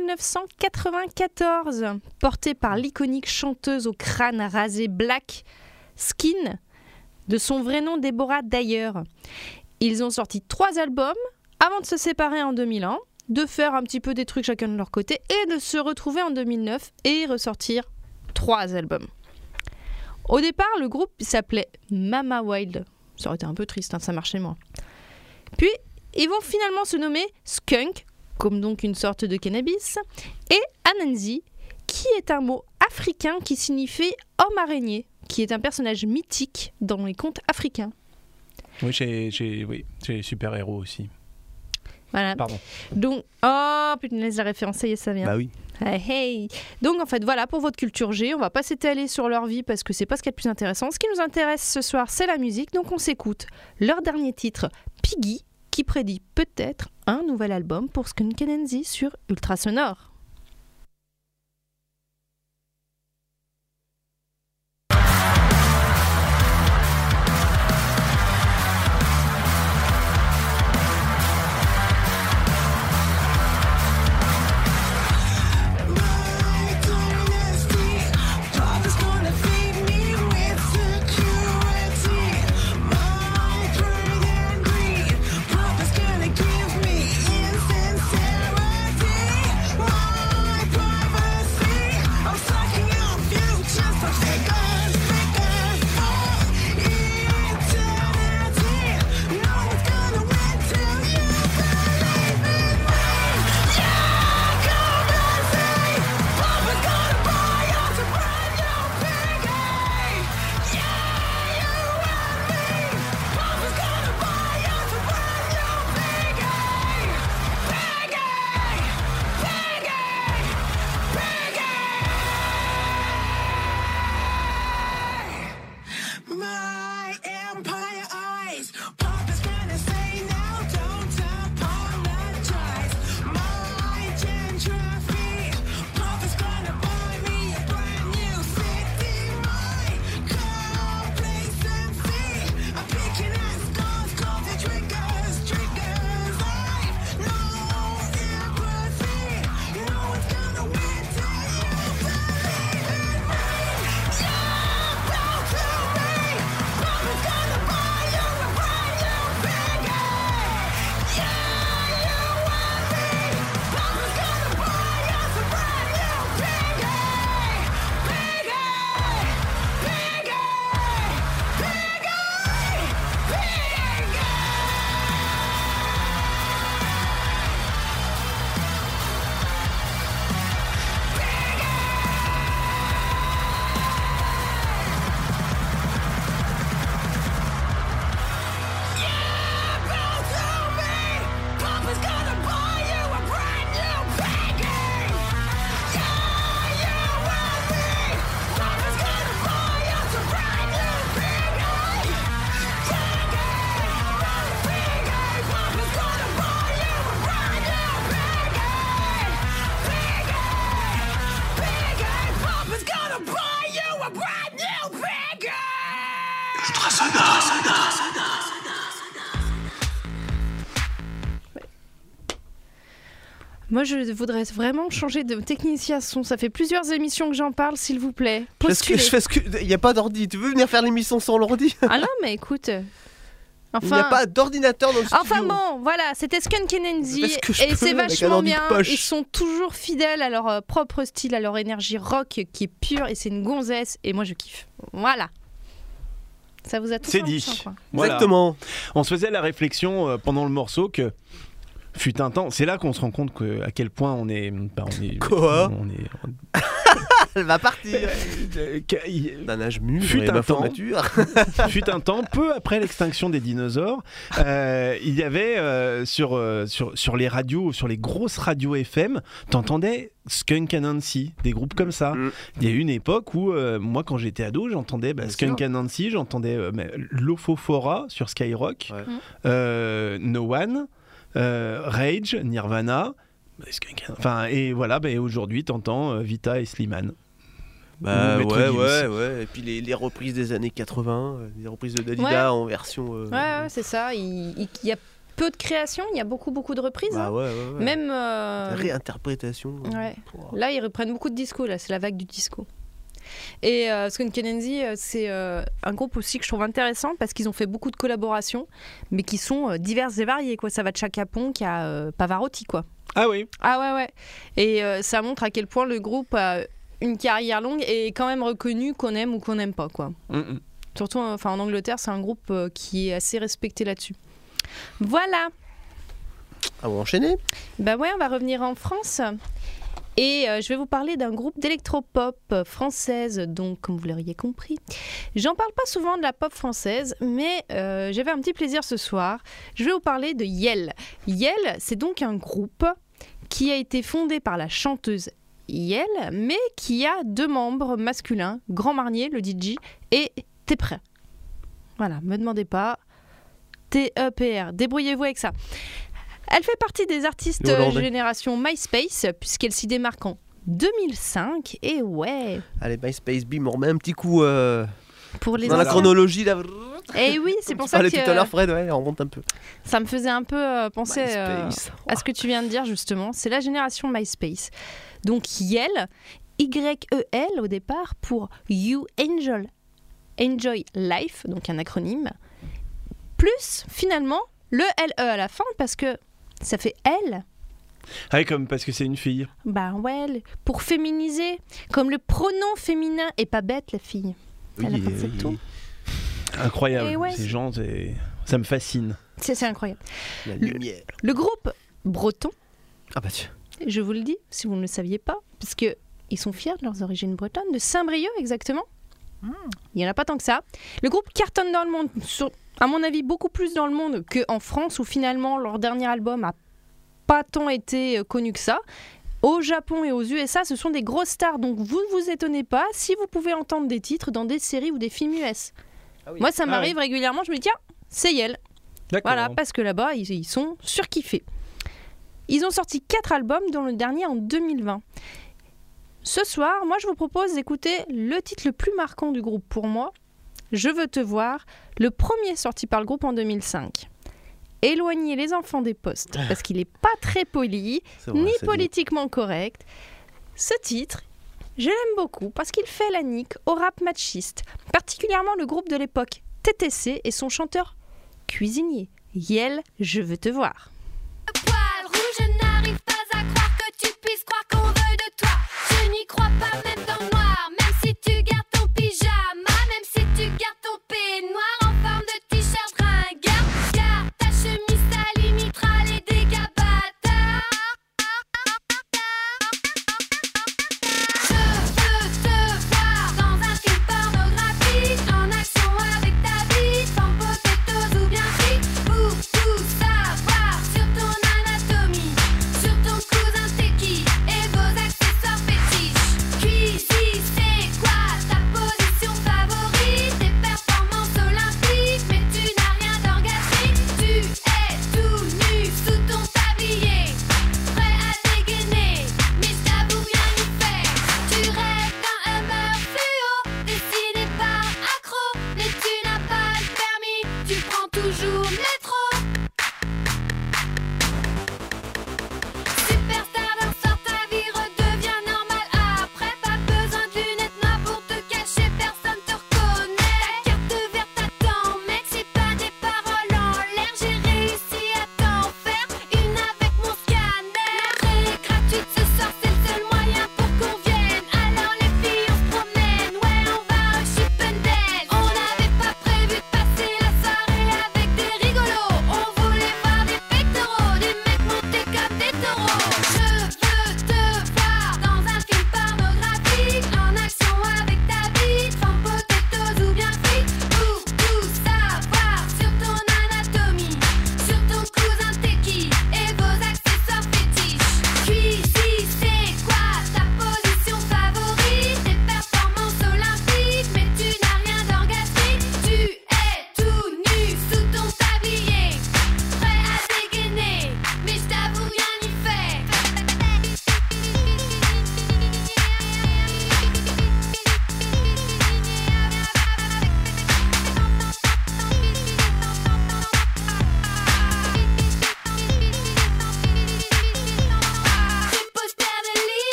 1994, porté par l'iconique chanteuse au crâne rasé Black Skin, de son vrai nom Deborah Dyer. Ils ont sorti 3 albums avant de se séparer en 2001, de faire un petit peu des trucs chacun de leur côté et de se retrouver en 2009 et ressortir 3 albums. Au départ, le groupe s'appelait Mama Wild. Ça aurait été un peu triste, hein, ça marchait moins. Puis, ils vont finalement se nommer Skunk, comme donc une sorte de cannabis, et Anansie, qui est un mot africain qui signifie homme araignée, qui est un personnage mythique dans les contes africains. Oui, chez les super-héros aussi. Voilà. Pardon. Donc, oh putain, laisse la référence, ça y est, ça vient. Bah oui. Hey, hey. Donc en fait voilà pour votre culture G, on va pas s'étaler sur leur vie parce que c'est pas ce qui est le plus intéressant. Ce qui nous intéresse ce soir c'est la musique, donc on s'écoute leur dernier titre Piggy qui prédit peut-être un nouvel album pour Skunk Anansie sur Ultrasonore. Papa's gonna give me insincerity. Moi, je voudrais vraiment changer de technicien son. Ça fait plusieurs émissions que j'en parle, s'il vous plaît. Il n'y a pas d'ordi. Tu veux venir faire l'émission sans l'ordi? Ah non, mais écoute. Il n'y a pas d'ordinateur dans le studio. Enfin bon, voilà, c'était Skunk Anansie Je fais ce que je et peux c'est avec un vachement ordi de bien. poche. Ils sont toujours fidèles à leur propre style, à leur énergie rock qui est pure et c'est une gonzesse et moi je kiffe. Voilà. Ça vous a tous C'est fait dit. un sang, quoi. Voilà. Exactement. On se faisait la réflexion pendant le morceau que fut un temps. C'est là qu'on se rend compte à quel point on est. Quoi on est Elle va partir. D'un âge mûr Fut et un ma temps. formature. Fut un temps, peu après l'extinction des dinosaures, il y avait sur les radios, sur les grosses radios FM, t'entendais Skunk Anansie, des groupes comme ça. Il y a eu une époque où, moi quand j'étais ado, j'entendais Skunk Anansie, j'entendais Lofofora sur Skyrock, No One, Rage, Nirvana. Enfin, et voilà, aujourd'hui t'entends Vita et Slimane. Bah Maître ouais, Gims. ouais. Et puis les reprises des années 80, les reprises de Dalida en version. Ouais, c'est ça. Il y a peu de créations, il y a beaucoup de reprises. Bah hein. ouais. Même. Réinterprétation. Ouais. Pouah. Là, ils reprennent beaucoup de disco, là, c'est la vague du disco. Et Skunk Anansie, c'est un groupe aussi que je trouve intéressant parce qu'ils ont fait beaucoup de collaborations, mais qui sont diverses et variées, quoi. Ça va de Chaka Ponk à Pavarotti, quoi. Ah oui. Ah ouais. Et ça montre à quel point le groupe a une carrière longue et est quand même reconnu qu'on aime ou qu'on n'aime pas, quoi. Surtout en Angleterre, c'est un groupe qui est assez respecté là-dessus. Voilà. Ah, on va enchaîner. Bah ouais, on va revenir en France. Et je vais vous parler d'un groupe d'électropop française, donc comme vous l'auriez compris. J'en parle pas souvent de la pop française, mais j'avais un petit plaisir ce soir. Je vais vous parler de Yel. Yel, c'est donc un groupe qui a été fondé par la chanteuse Yel, mais qui a 2 membres masculins, Grand Marnier, le DJ, et T-Prêt. Voilà, me demandez pas. T-E-P-R, débrouillez-vous avec ça. Elle fait partie des artistes génération MySpace, puisqu'elle s'y démarque en 2005. Et ouais. Allez, MySpace, bim, on remet un petit coup pour les dans la anciens. chronologie. Là. Et oui, c'est pour Tu ça parlais que tout à l'heure, Fred, ouais, on remonte un peu. ça me faisait un peu penser MySpace. à ce que tu viens de dire, justement. C'est la génération MySpace. Donc Yel, Y-E-L au départ, pour You Enjoy Life, donc un acronyme, plus finalement le L-E à la fin, parce que ça fait elle. Ah, comme parce que c'est une fille. Bah ouais, pour féminiser, comme le pronom féminin est pas bête la fille. Elle a pensé tout. Incroyable. Et ouais, Ces gens, ça me fascine. C'est incroyable. La lumière. Le groupe breton, Ah bah tiens. je vous le dis, si vous ne le saviez pas, parce que ils sont fiers de leurs origines bretonnes, de Saint-Brieuc exactement. Il n'y en a pas tant que ça. Le groupe cartonne dans le monde, à mon avis beaucoup plus dans le monde qu'en France, où finalement leur dernier album a pas tant été connu que ça. Au Japon et aux USA, ce sont des grosses stars, donc vous ne vous étonnez pas si vous pouvez entendre des titres dans des séries ou des films US. Ah oui. Moi, ça m'arrive régulièrement, je me dis tiens, c'est Yel. D'accord. Voilà, parce que là-bas, ils sont surkiffés. Ils ont sorti 4 albums, dont le dernier en 2020. Ce soir, moi, je vous propose d'écouter le titre le plus marquant du groupe pour moi, Je veux te voir, le premier sorti par le groupe en 2005. Éloignez les enfants des postes, parce qu'il n'est pas très poli, C'est vrai, ni c'est politiquement correct. Ce titre, je l'aime beaucoup, parce qu'il fait la nique au rap machiste, particulièrement le groupe de l'époque, TTC, et son chanteur cuisinier, Yel, Je veux te voir. Poil rouge, je n'arrive pas à croire que tu puisses croire qu'on veuille de toi. Je n'y crois pas même dans le noir, même si tu gardes ton pyjama, même si tu gardes ton peignoir en forme de t-shirt ringard. Car ta chemise ça limitera les dégâts bâtards. Je veux te voir dans un film pornographique, en action avec ta bite, en potatoes ou bien frites, pour tout savoir sur ton anatomie, sur ton cousin t'es qui, et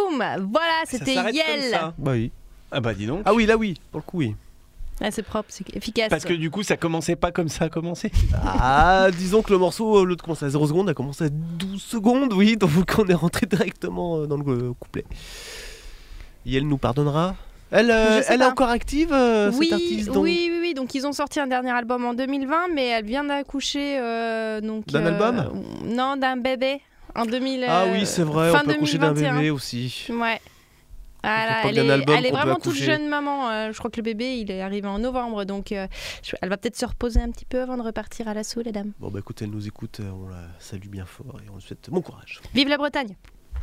Boom. Voilà, c'était s'arrête comme Yel. ça. Bah oui. Ah bah dis donc. Ah oui, là oui, pour le coup oui. Ah, c'est propre, c'est efficace. Parce que du coup, ça commençait pas comme ça a commencé. Ah, disons que le morceau, au lieu de commencer à 0 secondes, a commencé à 12 secondes, oui, donc on est rentré directement dans le couplet. Et elle nous pardonnera. Elle sais est pas. encore active, oui, cette artiste donc. oui. Donc ils ont sorti un dernier album en 2020, mais elle vient d'accoucher. D'un album Non, d'un bébé en 2000. Ah oui, c'est vrai, fin on peut accoucher d'un 2021. bébé aussi. Ouais. Voilà, pas elle d'un est, album elle est qu'on peut vraiment toute accoucher. jeune maman. Je crois que le bébé il est arrivé en novembre, donc elle va peut-être se reposer un petit peu avant de repartir à l'assaut, les dames. Bon bah écoute, elle nous écoute, on la salue bien fort et on lui souhaite bon courage. Vive la Bretagne.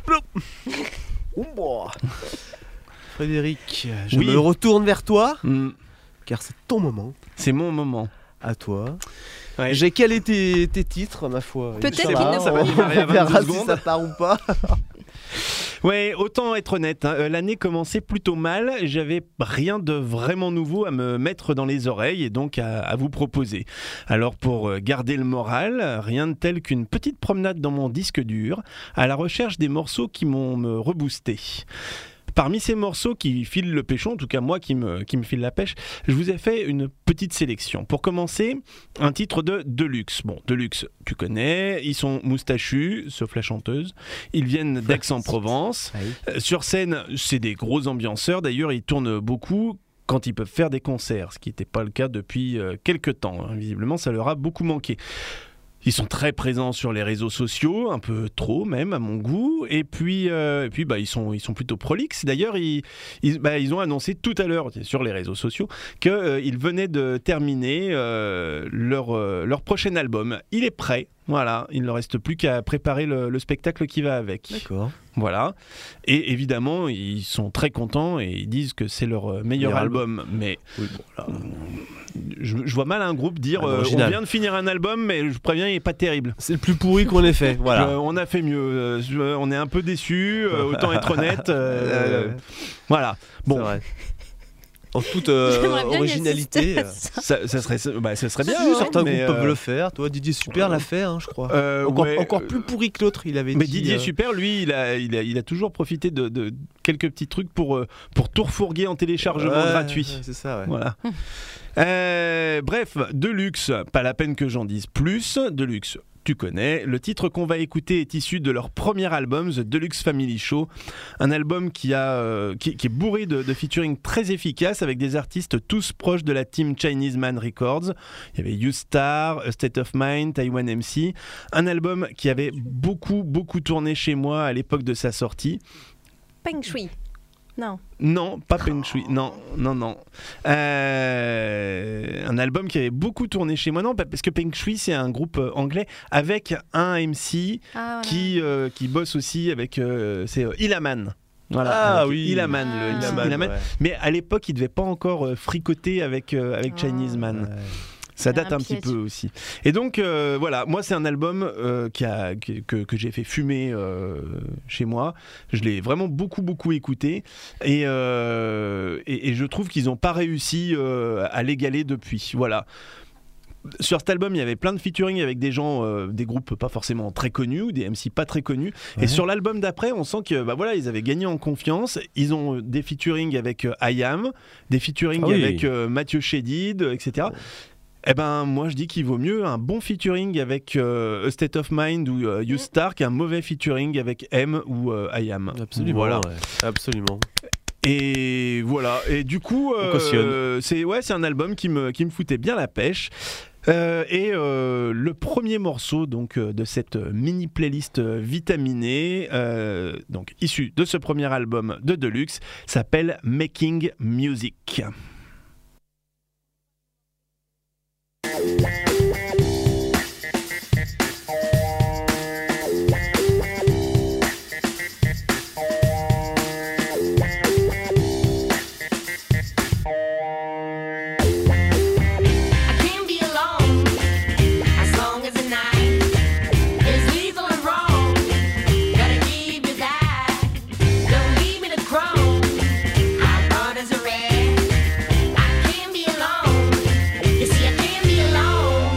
Oh, boah. Frédéric, je Oui. me retourne vers toi, Car car c'est ton moment, c'est mon moment. à toi. Ouais. J'ai calé tes titres, ma foi. Peut-être Ça qu'il va, ne on faut pas. démarrer à verra 22 si secondes. ça part ou pas. Ouais, autant être honnête, hein, l'année commençait plutôt mal, j'avais rien de vraiment nouveau à me mettre dans les oreilles et donc à vous proposer. Alors pour garder le moral, rien de tel qu'une petite promenade dans mon disque dur à la recherche des morceaux qui m'ont me reboosté. Parmi ces morceaux qui filent le péchon, en tout cas moi qui me file la pêche, je vous ai fait une petite sélection. Pour commencer, un titre de Deluxe. Bon, Deluxe, tu connais, ils sont moustachus, sauf la chanteuse. Ils viennent d'Aix-en-Provence. Sur scène, c'est des gros ambianceurs. D'ailleurs, ils tournent beaucoup quand ils peuvent faire des concerts, ce qui n'était pas le cas depuis quelques temps. Visiblement, ça leur a beaucoup manqué. Ils sont très présents sur les réseaux sociaux, un peu trop même à mon goût, et puis ils sont plutôt prolixes. D'ailleurs, ils ont annoncé tout à l'heure sur les réseaux sociaux qu'ils venaient de terminer leur prochain album. Il est prêt, voilà, il ne leur reste plus qu'à préparer le spectacle qui va avec. D'accord. Voilà, et évidemment, ils sont très contents et ils disent que c'est leur meilleur album. Mais Oui, bon, là, je vois mal un groupe dire Un on original. vient de finir un album, mais je préviens, il n'est pas terrible. c'est le plus pourri qu'on ait fait. Voilà. On a fait mieux, on est un peu déçus, autant être honnête. Voilà, Bon. bon, C'est vrai. En toute J'aimerais bien y originalité. assister à ça. ça serait bien. Si, hein, certains mais, groupes peuvent le faire. Toi, Didier Super l'a fait, hein, je crois. ouais, encore plus pourri que l'autre, il avait Mais dit. Didier Super, lui, il a toujours profité de quelques petits trucs pour tout refourguer en téléchargement Ouais, gratuit. C'est ça, ouais. Voilà. Bref, Deluxe, pas la peine que j'en dise plus. Deluxe, tu connais. Le titre qu'on va écouter est issu de leur premier album, The Deluxe Family Show. Un album qui est bourré de featuring très efficaces avec des artistes tous proches de la team Chinese Man Records. Il y avait U-Star, A State of Mind, Taiwan MC. Un album qui avait beaucoup tourné chez moi à l'époque de sa sortie. Peng Shui. Non. Non, pas Peng Shui. Non. Un album qui avait beaucoup tourné chez moi. Non, parce que Peng Shui, c'est un groupe anglais avec un MC Ah, voilà. qui bosse aussi avec c'est Ilaman. Voilà, Ah avec oui. Ilaman, le MC Ilaman. ouais. Mais à l'époque, il devait pas encore fricoter avec Chinese Man. Ouais. Ça Il y a date un un petit piège. peu aussi. Et donc voilà, moi c'est un album que j'ai fait fumer chez moi. Je l'ai vraiment beaucoup écouté et je trouve qu'ils n'ont pas réussi à l'égaler depuis. Voilà. Sur cet album, il y avait plein de featuring avec des gens, des groupes pas forcément très connus ou des MC pas très connus. Ouais. Et sur l'album d'après, on sent que voilà, ils avaient gagné en confiance. Ils ont des featuring avec IAM, des featuring Ah oui. avec Mathieu Chédid, etc. Eh ben, moi je dis qu'il vaut mieux un bon featuring avec A State of Mind ou U-Star qu'un mauvais featuring avec M ou IAM. Absolument. Voilà. Ouais. Absolument. Et voilà. Et du coup, On cautionne. c'est un album qui me foutait bien la pêche. Le premier morceau donc de cette mini playlist vitaminée, donc issu de ce premier album de Deluxe, s'appelle Making Music. I can't be alone as long as the night is lethal and wrong. Gotta keep you that. Don't leave me to crawl. Our borders are red. I can't be alone. You see, I can't be alone.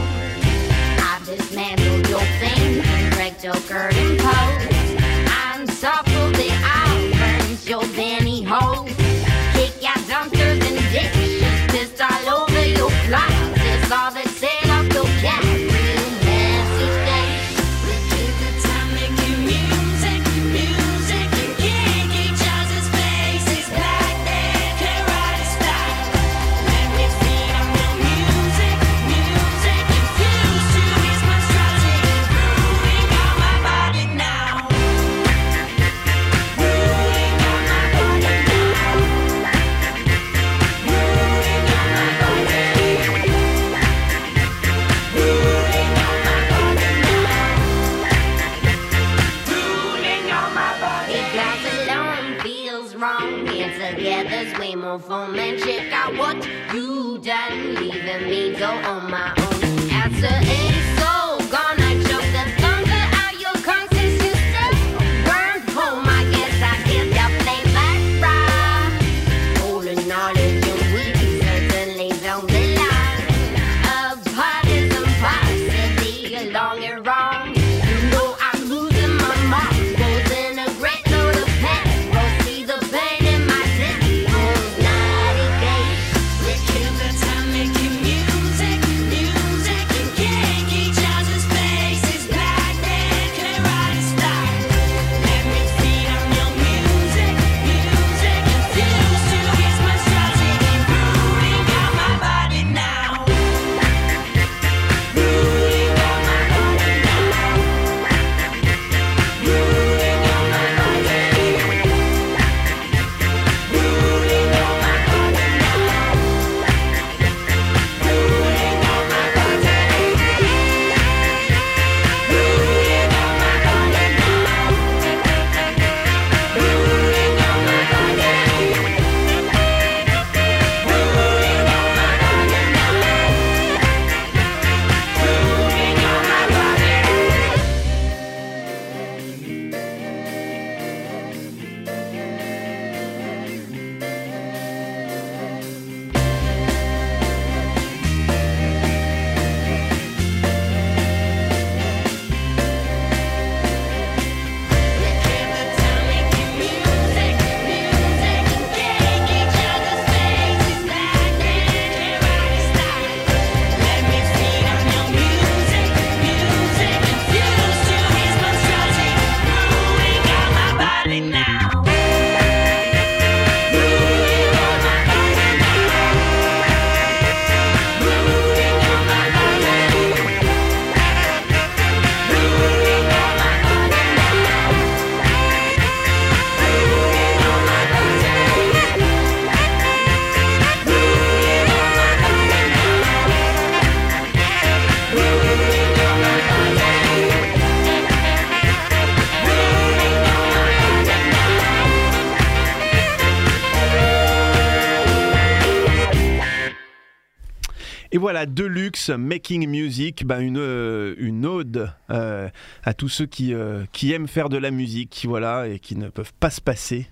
together's way more fun. Man, check out what you done, leaving me go on my own. Answer ain't so gonna choke the thunder out your conscience. You still burn home. I guess I get your flavor right. All the knowledge and we certainly don't belong. A partisan parsley, long and wrong. You know I'm losing my mark. Goes in a great load of panic. Don't see the pain in my death. Those 90 days. Let's kill the time making music, music, and can't each other's faces. Black man, karate style. Let me feed on your music, music, infused to his monstrosity. Ruling out my body now. Ruling out my body now. Ruling out my body. Ruling out my body now. Ruling out my body. Ruling out my body now. Ruling out my body. Ruling out my body Et voilà, Deluxe, Making Music, une ode à tous ceux qui aiment faire de la musique, voilà, et qui ne peuvent pas se passer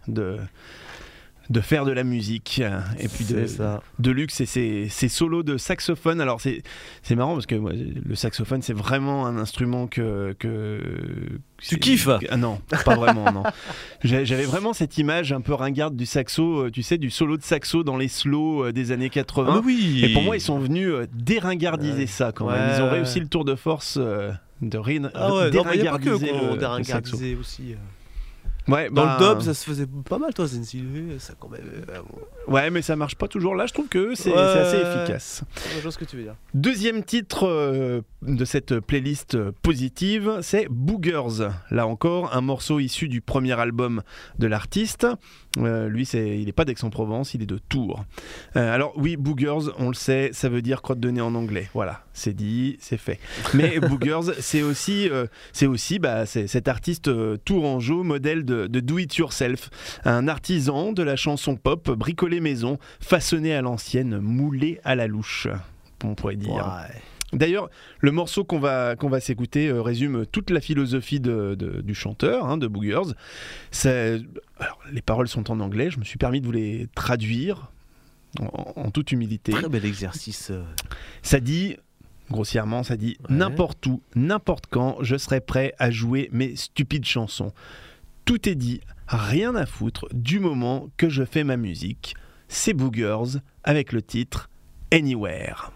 de faire de la musique. Et puis C'est ça. Deluxe et ses solos de saxophone. Alors c'est marrant parce que moi, le saxophone c'est vraiment un instrument que Tu kiffes? Ah non, pas vraiment, non. J'avais vraiment cette image un peu ringarde du saxo, tu sais, du solo de saxo dans les slows des années 80. Ah bah oui. Et pour moi, ils sont venus déringardiser ça quand même. Ils ont réussi le tour de force de Ah ouais, non, mais il n'y a pas que déringardiser qu'on le saxo. déringardisait aussi. Ouais, Dans bah, le dub, ça se faisait pas mal, toi, Zensilvé, ça quand même. ouais, mais ça marche pas toujours. Là, je trouve que c'est Ouais. assez efficace. Je vois ce que tu veux dire. Deuxième titre de cette playlist positive, c'est Boogers. Là encore, un morceau issu du premier album de l'artiste. Lui, il n'est pas d'Aix-en-Provence, il est de Tours. Alors oui, Boogers, on le sait, ça veut dire crotte de nez en anglais. Voilà, c'est dit, c'est fait. Mais Boogers, c'est aussi c'est cet artiste tourangeau, modèle de do it yourself, un artisan de la chanson pop, bricolé maison, façonné à l'ancienne, moulé à la louche, on pourrait dire. Ouais. D'ailleurs, le morceau qu'on va s'écouter résume toute la philosophie du chanteur, de Boogers. Alors, les paroles sont en anglais, je me suis permis de vous les traduire en toute humilité. Très bel exercice. Ça dit, grossièrement, Ouais. n'importe où, n'importe quand, je serai prêt à jouer mes stupides chansons. Tout est dit, rien à foutre du moment que je fais ma musique. C'est Boogers avec le titre Anywhere.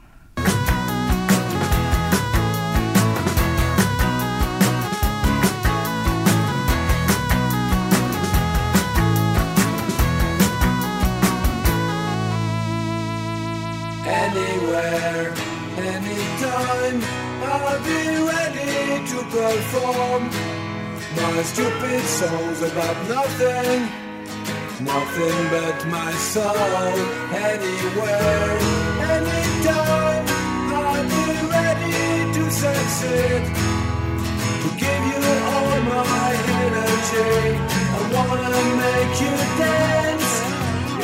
Anywhere, anytime, I'll be ready to perform my stupid songs about nothing, nothing but my soul. Anywhere, anytime, I'll be ready to succeed, to give you all my energy. I wanna make you dance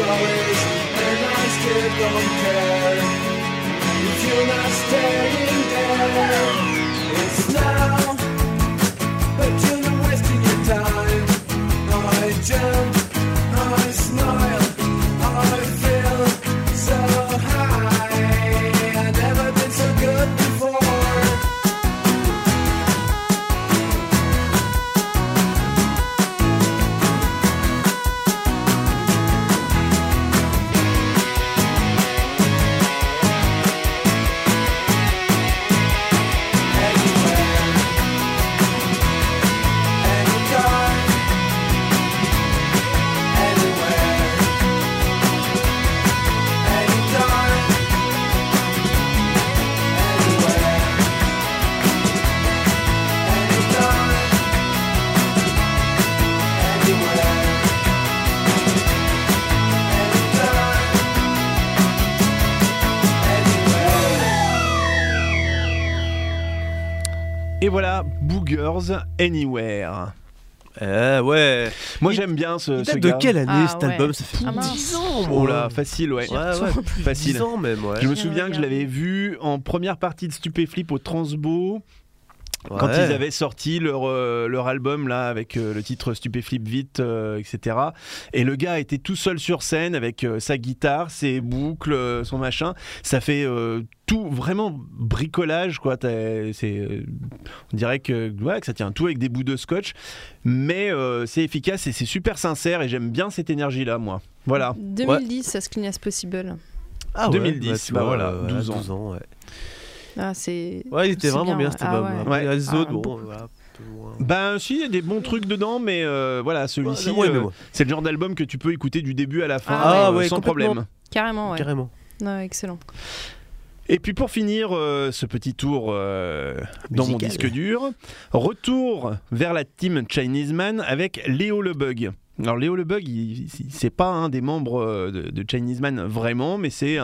always, and I still don't care if you're not staying there. It's now, but you're not wasting your time. I jump, I smile, I feel so high. I've never been so good before. Et voilà, Boogers Anywhere. Ouais. Moi Il- j'aime bien Il ce date gars. de quelle année Ah, cet ouais. album? Ça fait Ah, mince. 10 ans. Oh là, facile, ouais. Ouais, plus de Facile. 10 ans même, ouais. Je me J'ai souviens que je regardé. l'avais vu en première partie de Stupéflip au Transbo. Quand Ouais. ils avaient sorti leur album là avec le titre Stupéflip vite, etc. Et le gars était tout seul sur scène avec sa guitare, ses boucles, son machin. Ça fait tout vraiment bricolage quoi. On dirait que ça tient tout avec des bouts de scotch, mais c'est efficace et c'est super sincère et j'aime bien cette énergie là moi. Voilà. 2010, ça se Clean as Possible. Ah ouais, 2010, tu bah vois, voilà, 12 ans. 12 ans, ouais. Ah, c'est. Ouais, il était C'est vraiment bien bien, cet ouais. album. Ah ouais. Après, Ouais. les autres, bon, beaucoup. voilà, plus ou moins. Ben si, il y a des bons trucs dedans, mais voilà, celui-ci, Ouais, moi, mais moi. c'est le genre d'album que tu peux écouter du début à la fin Ah ouais, sans complètement. problème. Carrément, ouais. Carrément. Ouais, excellent. Et puis pour finir ce petit tour dans mon Musical. disque dur, retour vers la team Chinese Man avec Léo le Bug. Alors Léo le Bug, c'est pas un des membres de Chinese Man vraiment, mais c'est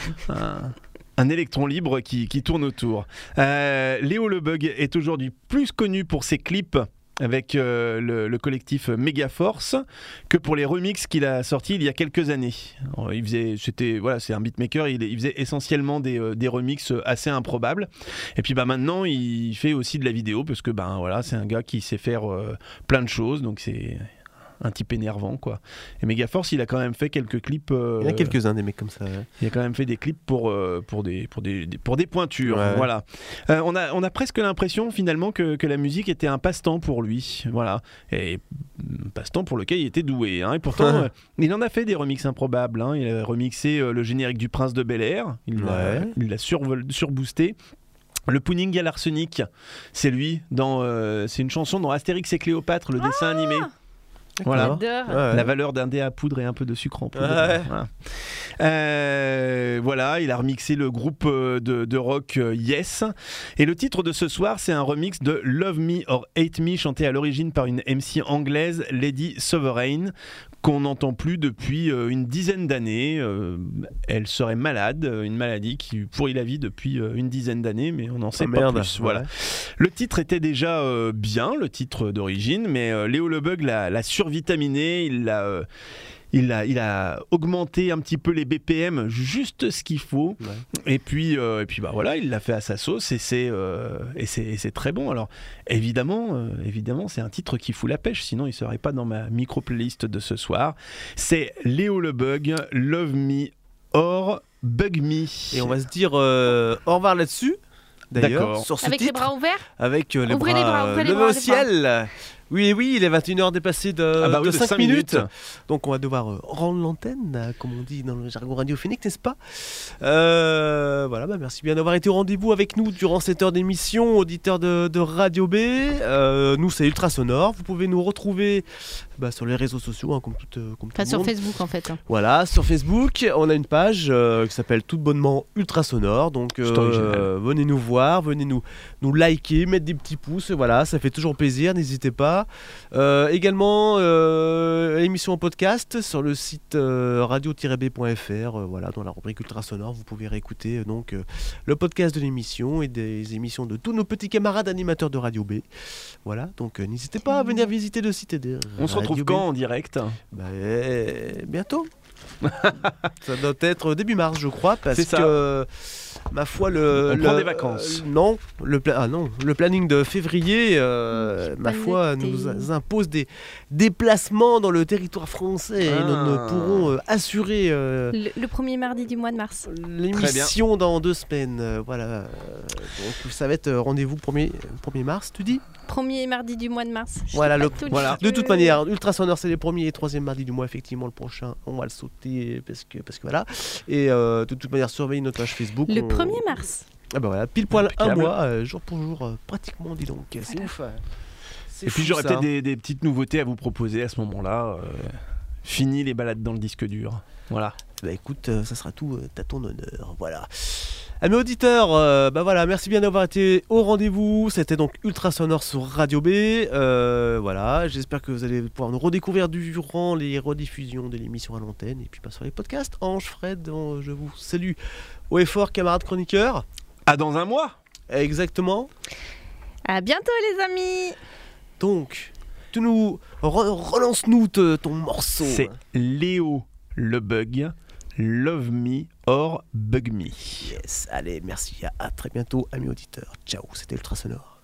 un électron libre qui tourne autour. Léo le Bug est aujourd'hui plus connu pour ses clips avec le collectif Megaforce que pour les remixes qu'il a sortis il y a quelques années. Alors, c'est un beatmaker, il faisait essentiellement des remixes assez improbables. Et puis maintenant il fait aussi de la vidéo parce que c'est un gars qui sait faire plein de choses, donc c'est un type énervant quoi. Et Megaforce, il a quand même fait quelques clips. Il y en a quelques-uns des mecs comme ça. Ouais. Il a quand même fait des clips pour des pointures. Ouais. Voilà. On a presque l'impression finalement que la musique était un passe-temps pour lui. Voilà. Et un passe-temps pour lequel il était doué. Hein. Et pourtant, il en a fait des remixes improbables. Hein. Il a remixé le générique du Prince de Bel-Air. Il l'a surboosté. Le Pudding à l'arsenic, c'est lui. C'est une chanson dans Astérix et Cléopâtre, le dessin animé. Voilà. J'adore. Ouais. La valeur d'un dé à poudre et un peu de sucre en poudre. Ouais. Voilà, il a remixé le groupe de rock Yes. Et le titre de ce soir, c'est un remix de Love Me or Hate Me, chanté à l'origine par une MC anglaise, Lady Sovereign, qu'on n'entend plus depuis une dizaine d'années. Elle serait malade, une maladie qui pourrit la vie depuis une dizaine d'années, mais on n'en sait pas plus. Voilà. Le titre était déjà bien, le titre d'origine, mais Léo le Bug l'a survitaminé, il a augmenté un petit peu les BPM, juste ce qu'il faut. Ouais. Et puis voilà, il l'a fait à sa sauce et c'est très bon. Alors évidemment, c'est un titre qui fout la pêche, sinon il serait pas dans ma micro playlist de ce soir. C'est Léo le Bug, Love Me or Bug Me. Et on va se dire au revoir là-dessus. D'ailleurs, sur ce avec titre, les bras ouverts. avec les ouvrez les bras, ouvrez les levés bras, au ciel. Oui, il est 21h dépassé de 5 minutes. Donc on va devoir rendre l'antenne, comme on dit dans le jargon radiophonique, n'est-ce pas? Voilà, merci bien d'avoir été au rendez-vous avec nous durant cette heure d'émission, auditeurs de Radio B. Nous, c'est Ultra Sonore. Vous pouvez nous retrouver sur les réseaux sociaux, hein, comme tout le sur monde. Facebook en fait. Voilà, sur Facebook, on a une page qui s'appelle tout bonnement Ultra Sonore. Donc venez nous voir, venez nous liker, mettre des petits pouces. Voilà, ça fait toujours plaisir, n'hésitez pas. Également l'émission en podcast sur le site radio-b.fr, voilà, dans la rubrique Ultra Sonore vous pouvez réécouter le podcast de l'émission et des émissions de tous nos petits camarades animateurs de Radio B. Voilà, donc n'hésitez pas à venir visiter le site des On se retrouve quand en direct? Bientôt. Ça doit être début mars, je crois, parce C'est ça. que ma foi On prend des vacances. Non, le planning de février, ma foi, Planète nous impose des déplacements dans le territoire français. Et nous ne pourrons assurer Le premier mardi du mois de mars. l'émission dans 2 semaines. Voilà. Donc ça va être rendez-vous 1er mars, tu dis? Premier mardi du mois de mars. Je Voilà, sais pas le- tout voilà. De toute manière, Ultra Sonore, c'est les premiers et 3e mardi du mois. Effectivement, le prochain, on va le sauter parce que voilà. Et de toute manière, surveillez notre page Facebook. Le on- 1er mars. Ah bah voilà, pile poil un Impeccable. mois, jour pour jour, pratiquement, dis donc. C'est ouf. C'est Et puis fou, j'aurais ça. peut-être des petites nouveautés à vous proposer à ce moment-là. Fini les balades dans le disque dur. Voilà. Bah écoute, ça sera tout à ton honneur. Voilà. Amis auditeurs, bah voilà, merci bien d'avoir été au rendez-vous. C'était donc Ultra Sonore sur Radio B. Voilà, j'espère que vous allez pouvoir nous redécouvrir durant les rediffusions de l'émission à l'antenne et puis pas sur les podcasts. Ange, Fred, je vous salue haut et fort, camarades chroniqueurs. À dans un mois. Exactement. À bientôt les amis. Donc, tu nous relance-nous ton morceau. C'est Léo le Bug. Love Me or Bug Me. Yes, allez, merci, à très bientôt, amis auditeurs. Ciao, c'était Ultra Sonore.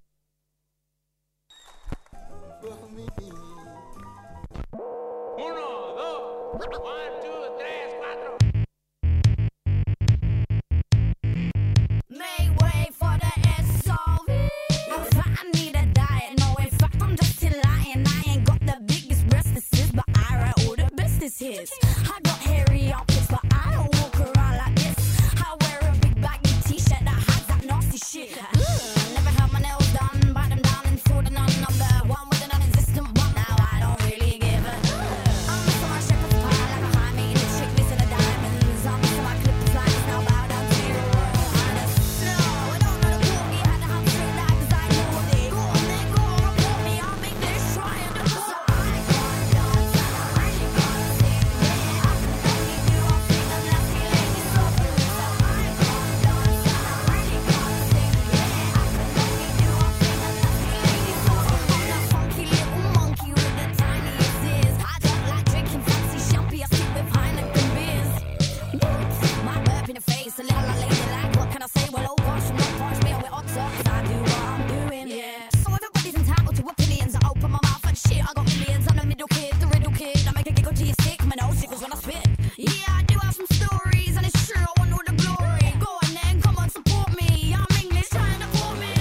Make way for the SOV. I need a diet. No, in fact, I'm just lying. I ain't got the biggest breasts, but I write all the bestest hits. I got hairy armpits, but I don't walk around like this. I wear a big baggy t-shirt that has that nasty shit. Never had my nails done, bite them down and saw the none of the one with an non-existent one. Now I don't really give a. I'm missing my shepherd's pie like a high maintenance chick missing the diamonds. I'm missing my clippers like now bow down to your royal highness. No, I don't know the corgi had to have straight that 'cause I know they go on, report me. I'll make this try and do so. I can't dance, I can't sing, yeah. I can only do one thing and that's be lady sober. So I can't dance, I can't sing, yeah. I can only do one thing and that's be lady sober. I'm that funky little monkey with the tiniest ears. I don't like drinking fancy champagne, I stick with Heineken beers. Whoops, my burp in the face, a little ladylike. What can I say? Well, oh gosh, I'm not punch me with hot sauce. 'Cause I do what I'm doing, yeah. So everybody's entitled to opinions. I open my mouth and shit, I got millions. I'm the middle kid, the riddle kid. I make a giggle to your stick, my nose tickles when I spit. Yeah, I do have some stories, and it's true, I want all the glory. Go on then, come on, support me. I'm English, trying to pour me.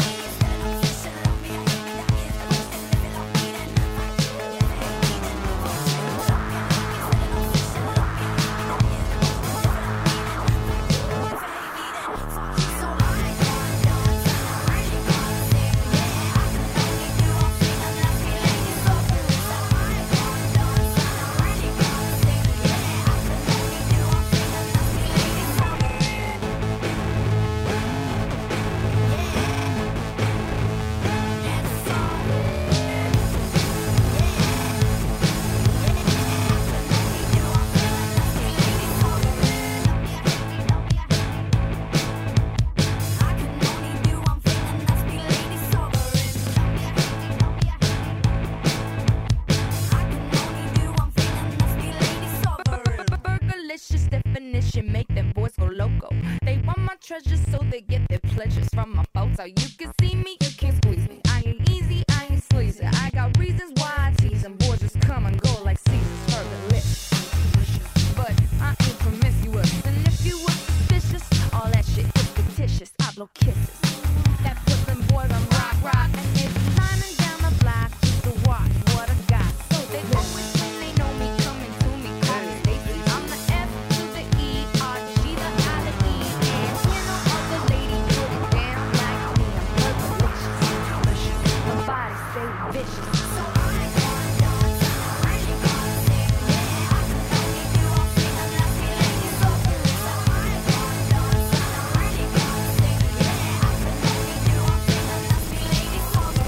Burgerlicious definition, make them boys go loco. They want my treasures, so they get their pleasures from my photo. You can see me, you can't squeeze me. I ain't easy, I ain't sleazy. I got reasons why I tease them. Boys just come and go like Caesar's burgerlicious. But I ain't promiscuous, and if you were suspicious, all that shit is fictitious. I blow kisses. That puts them boys on rock, rock, and it's lining down the block just to watch what I got. So they always when they know me, coming to me, call me Stacy. I'm the F to the E, R, G, the I, the E, and you know other lady put it down like me. I'm burgerlicious, my body stay vicious. So I can't dance, I can't sing, yeah. I can only do one thing and that's be lady sober. So I can't dance, I can't sing, yeah. I can only do one thing and that's be lady sober.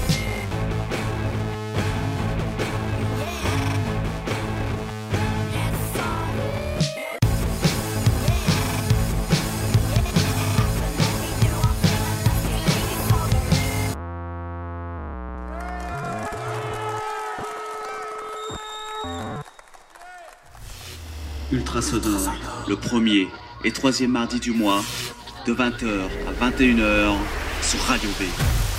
Ultra Sonore, le premier et troisième mardi du mois, de 20h à 21h sur Radio B.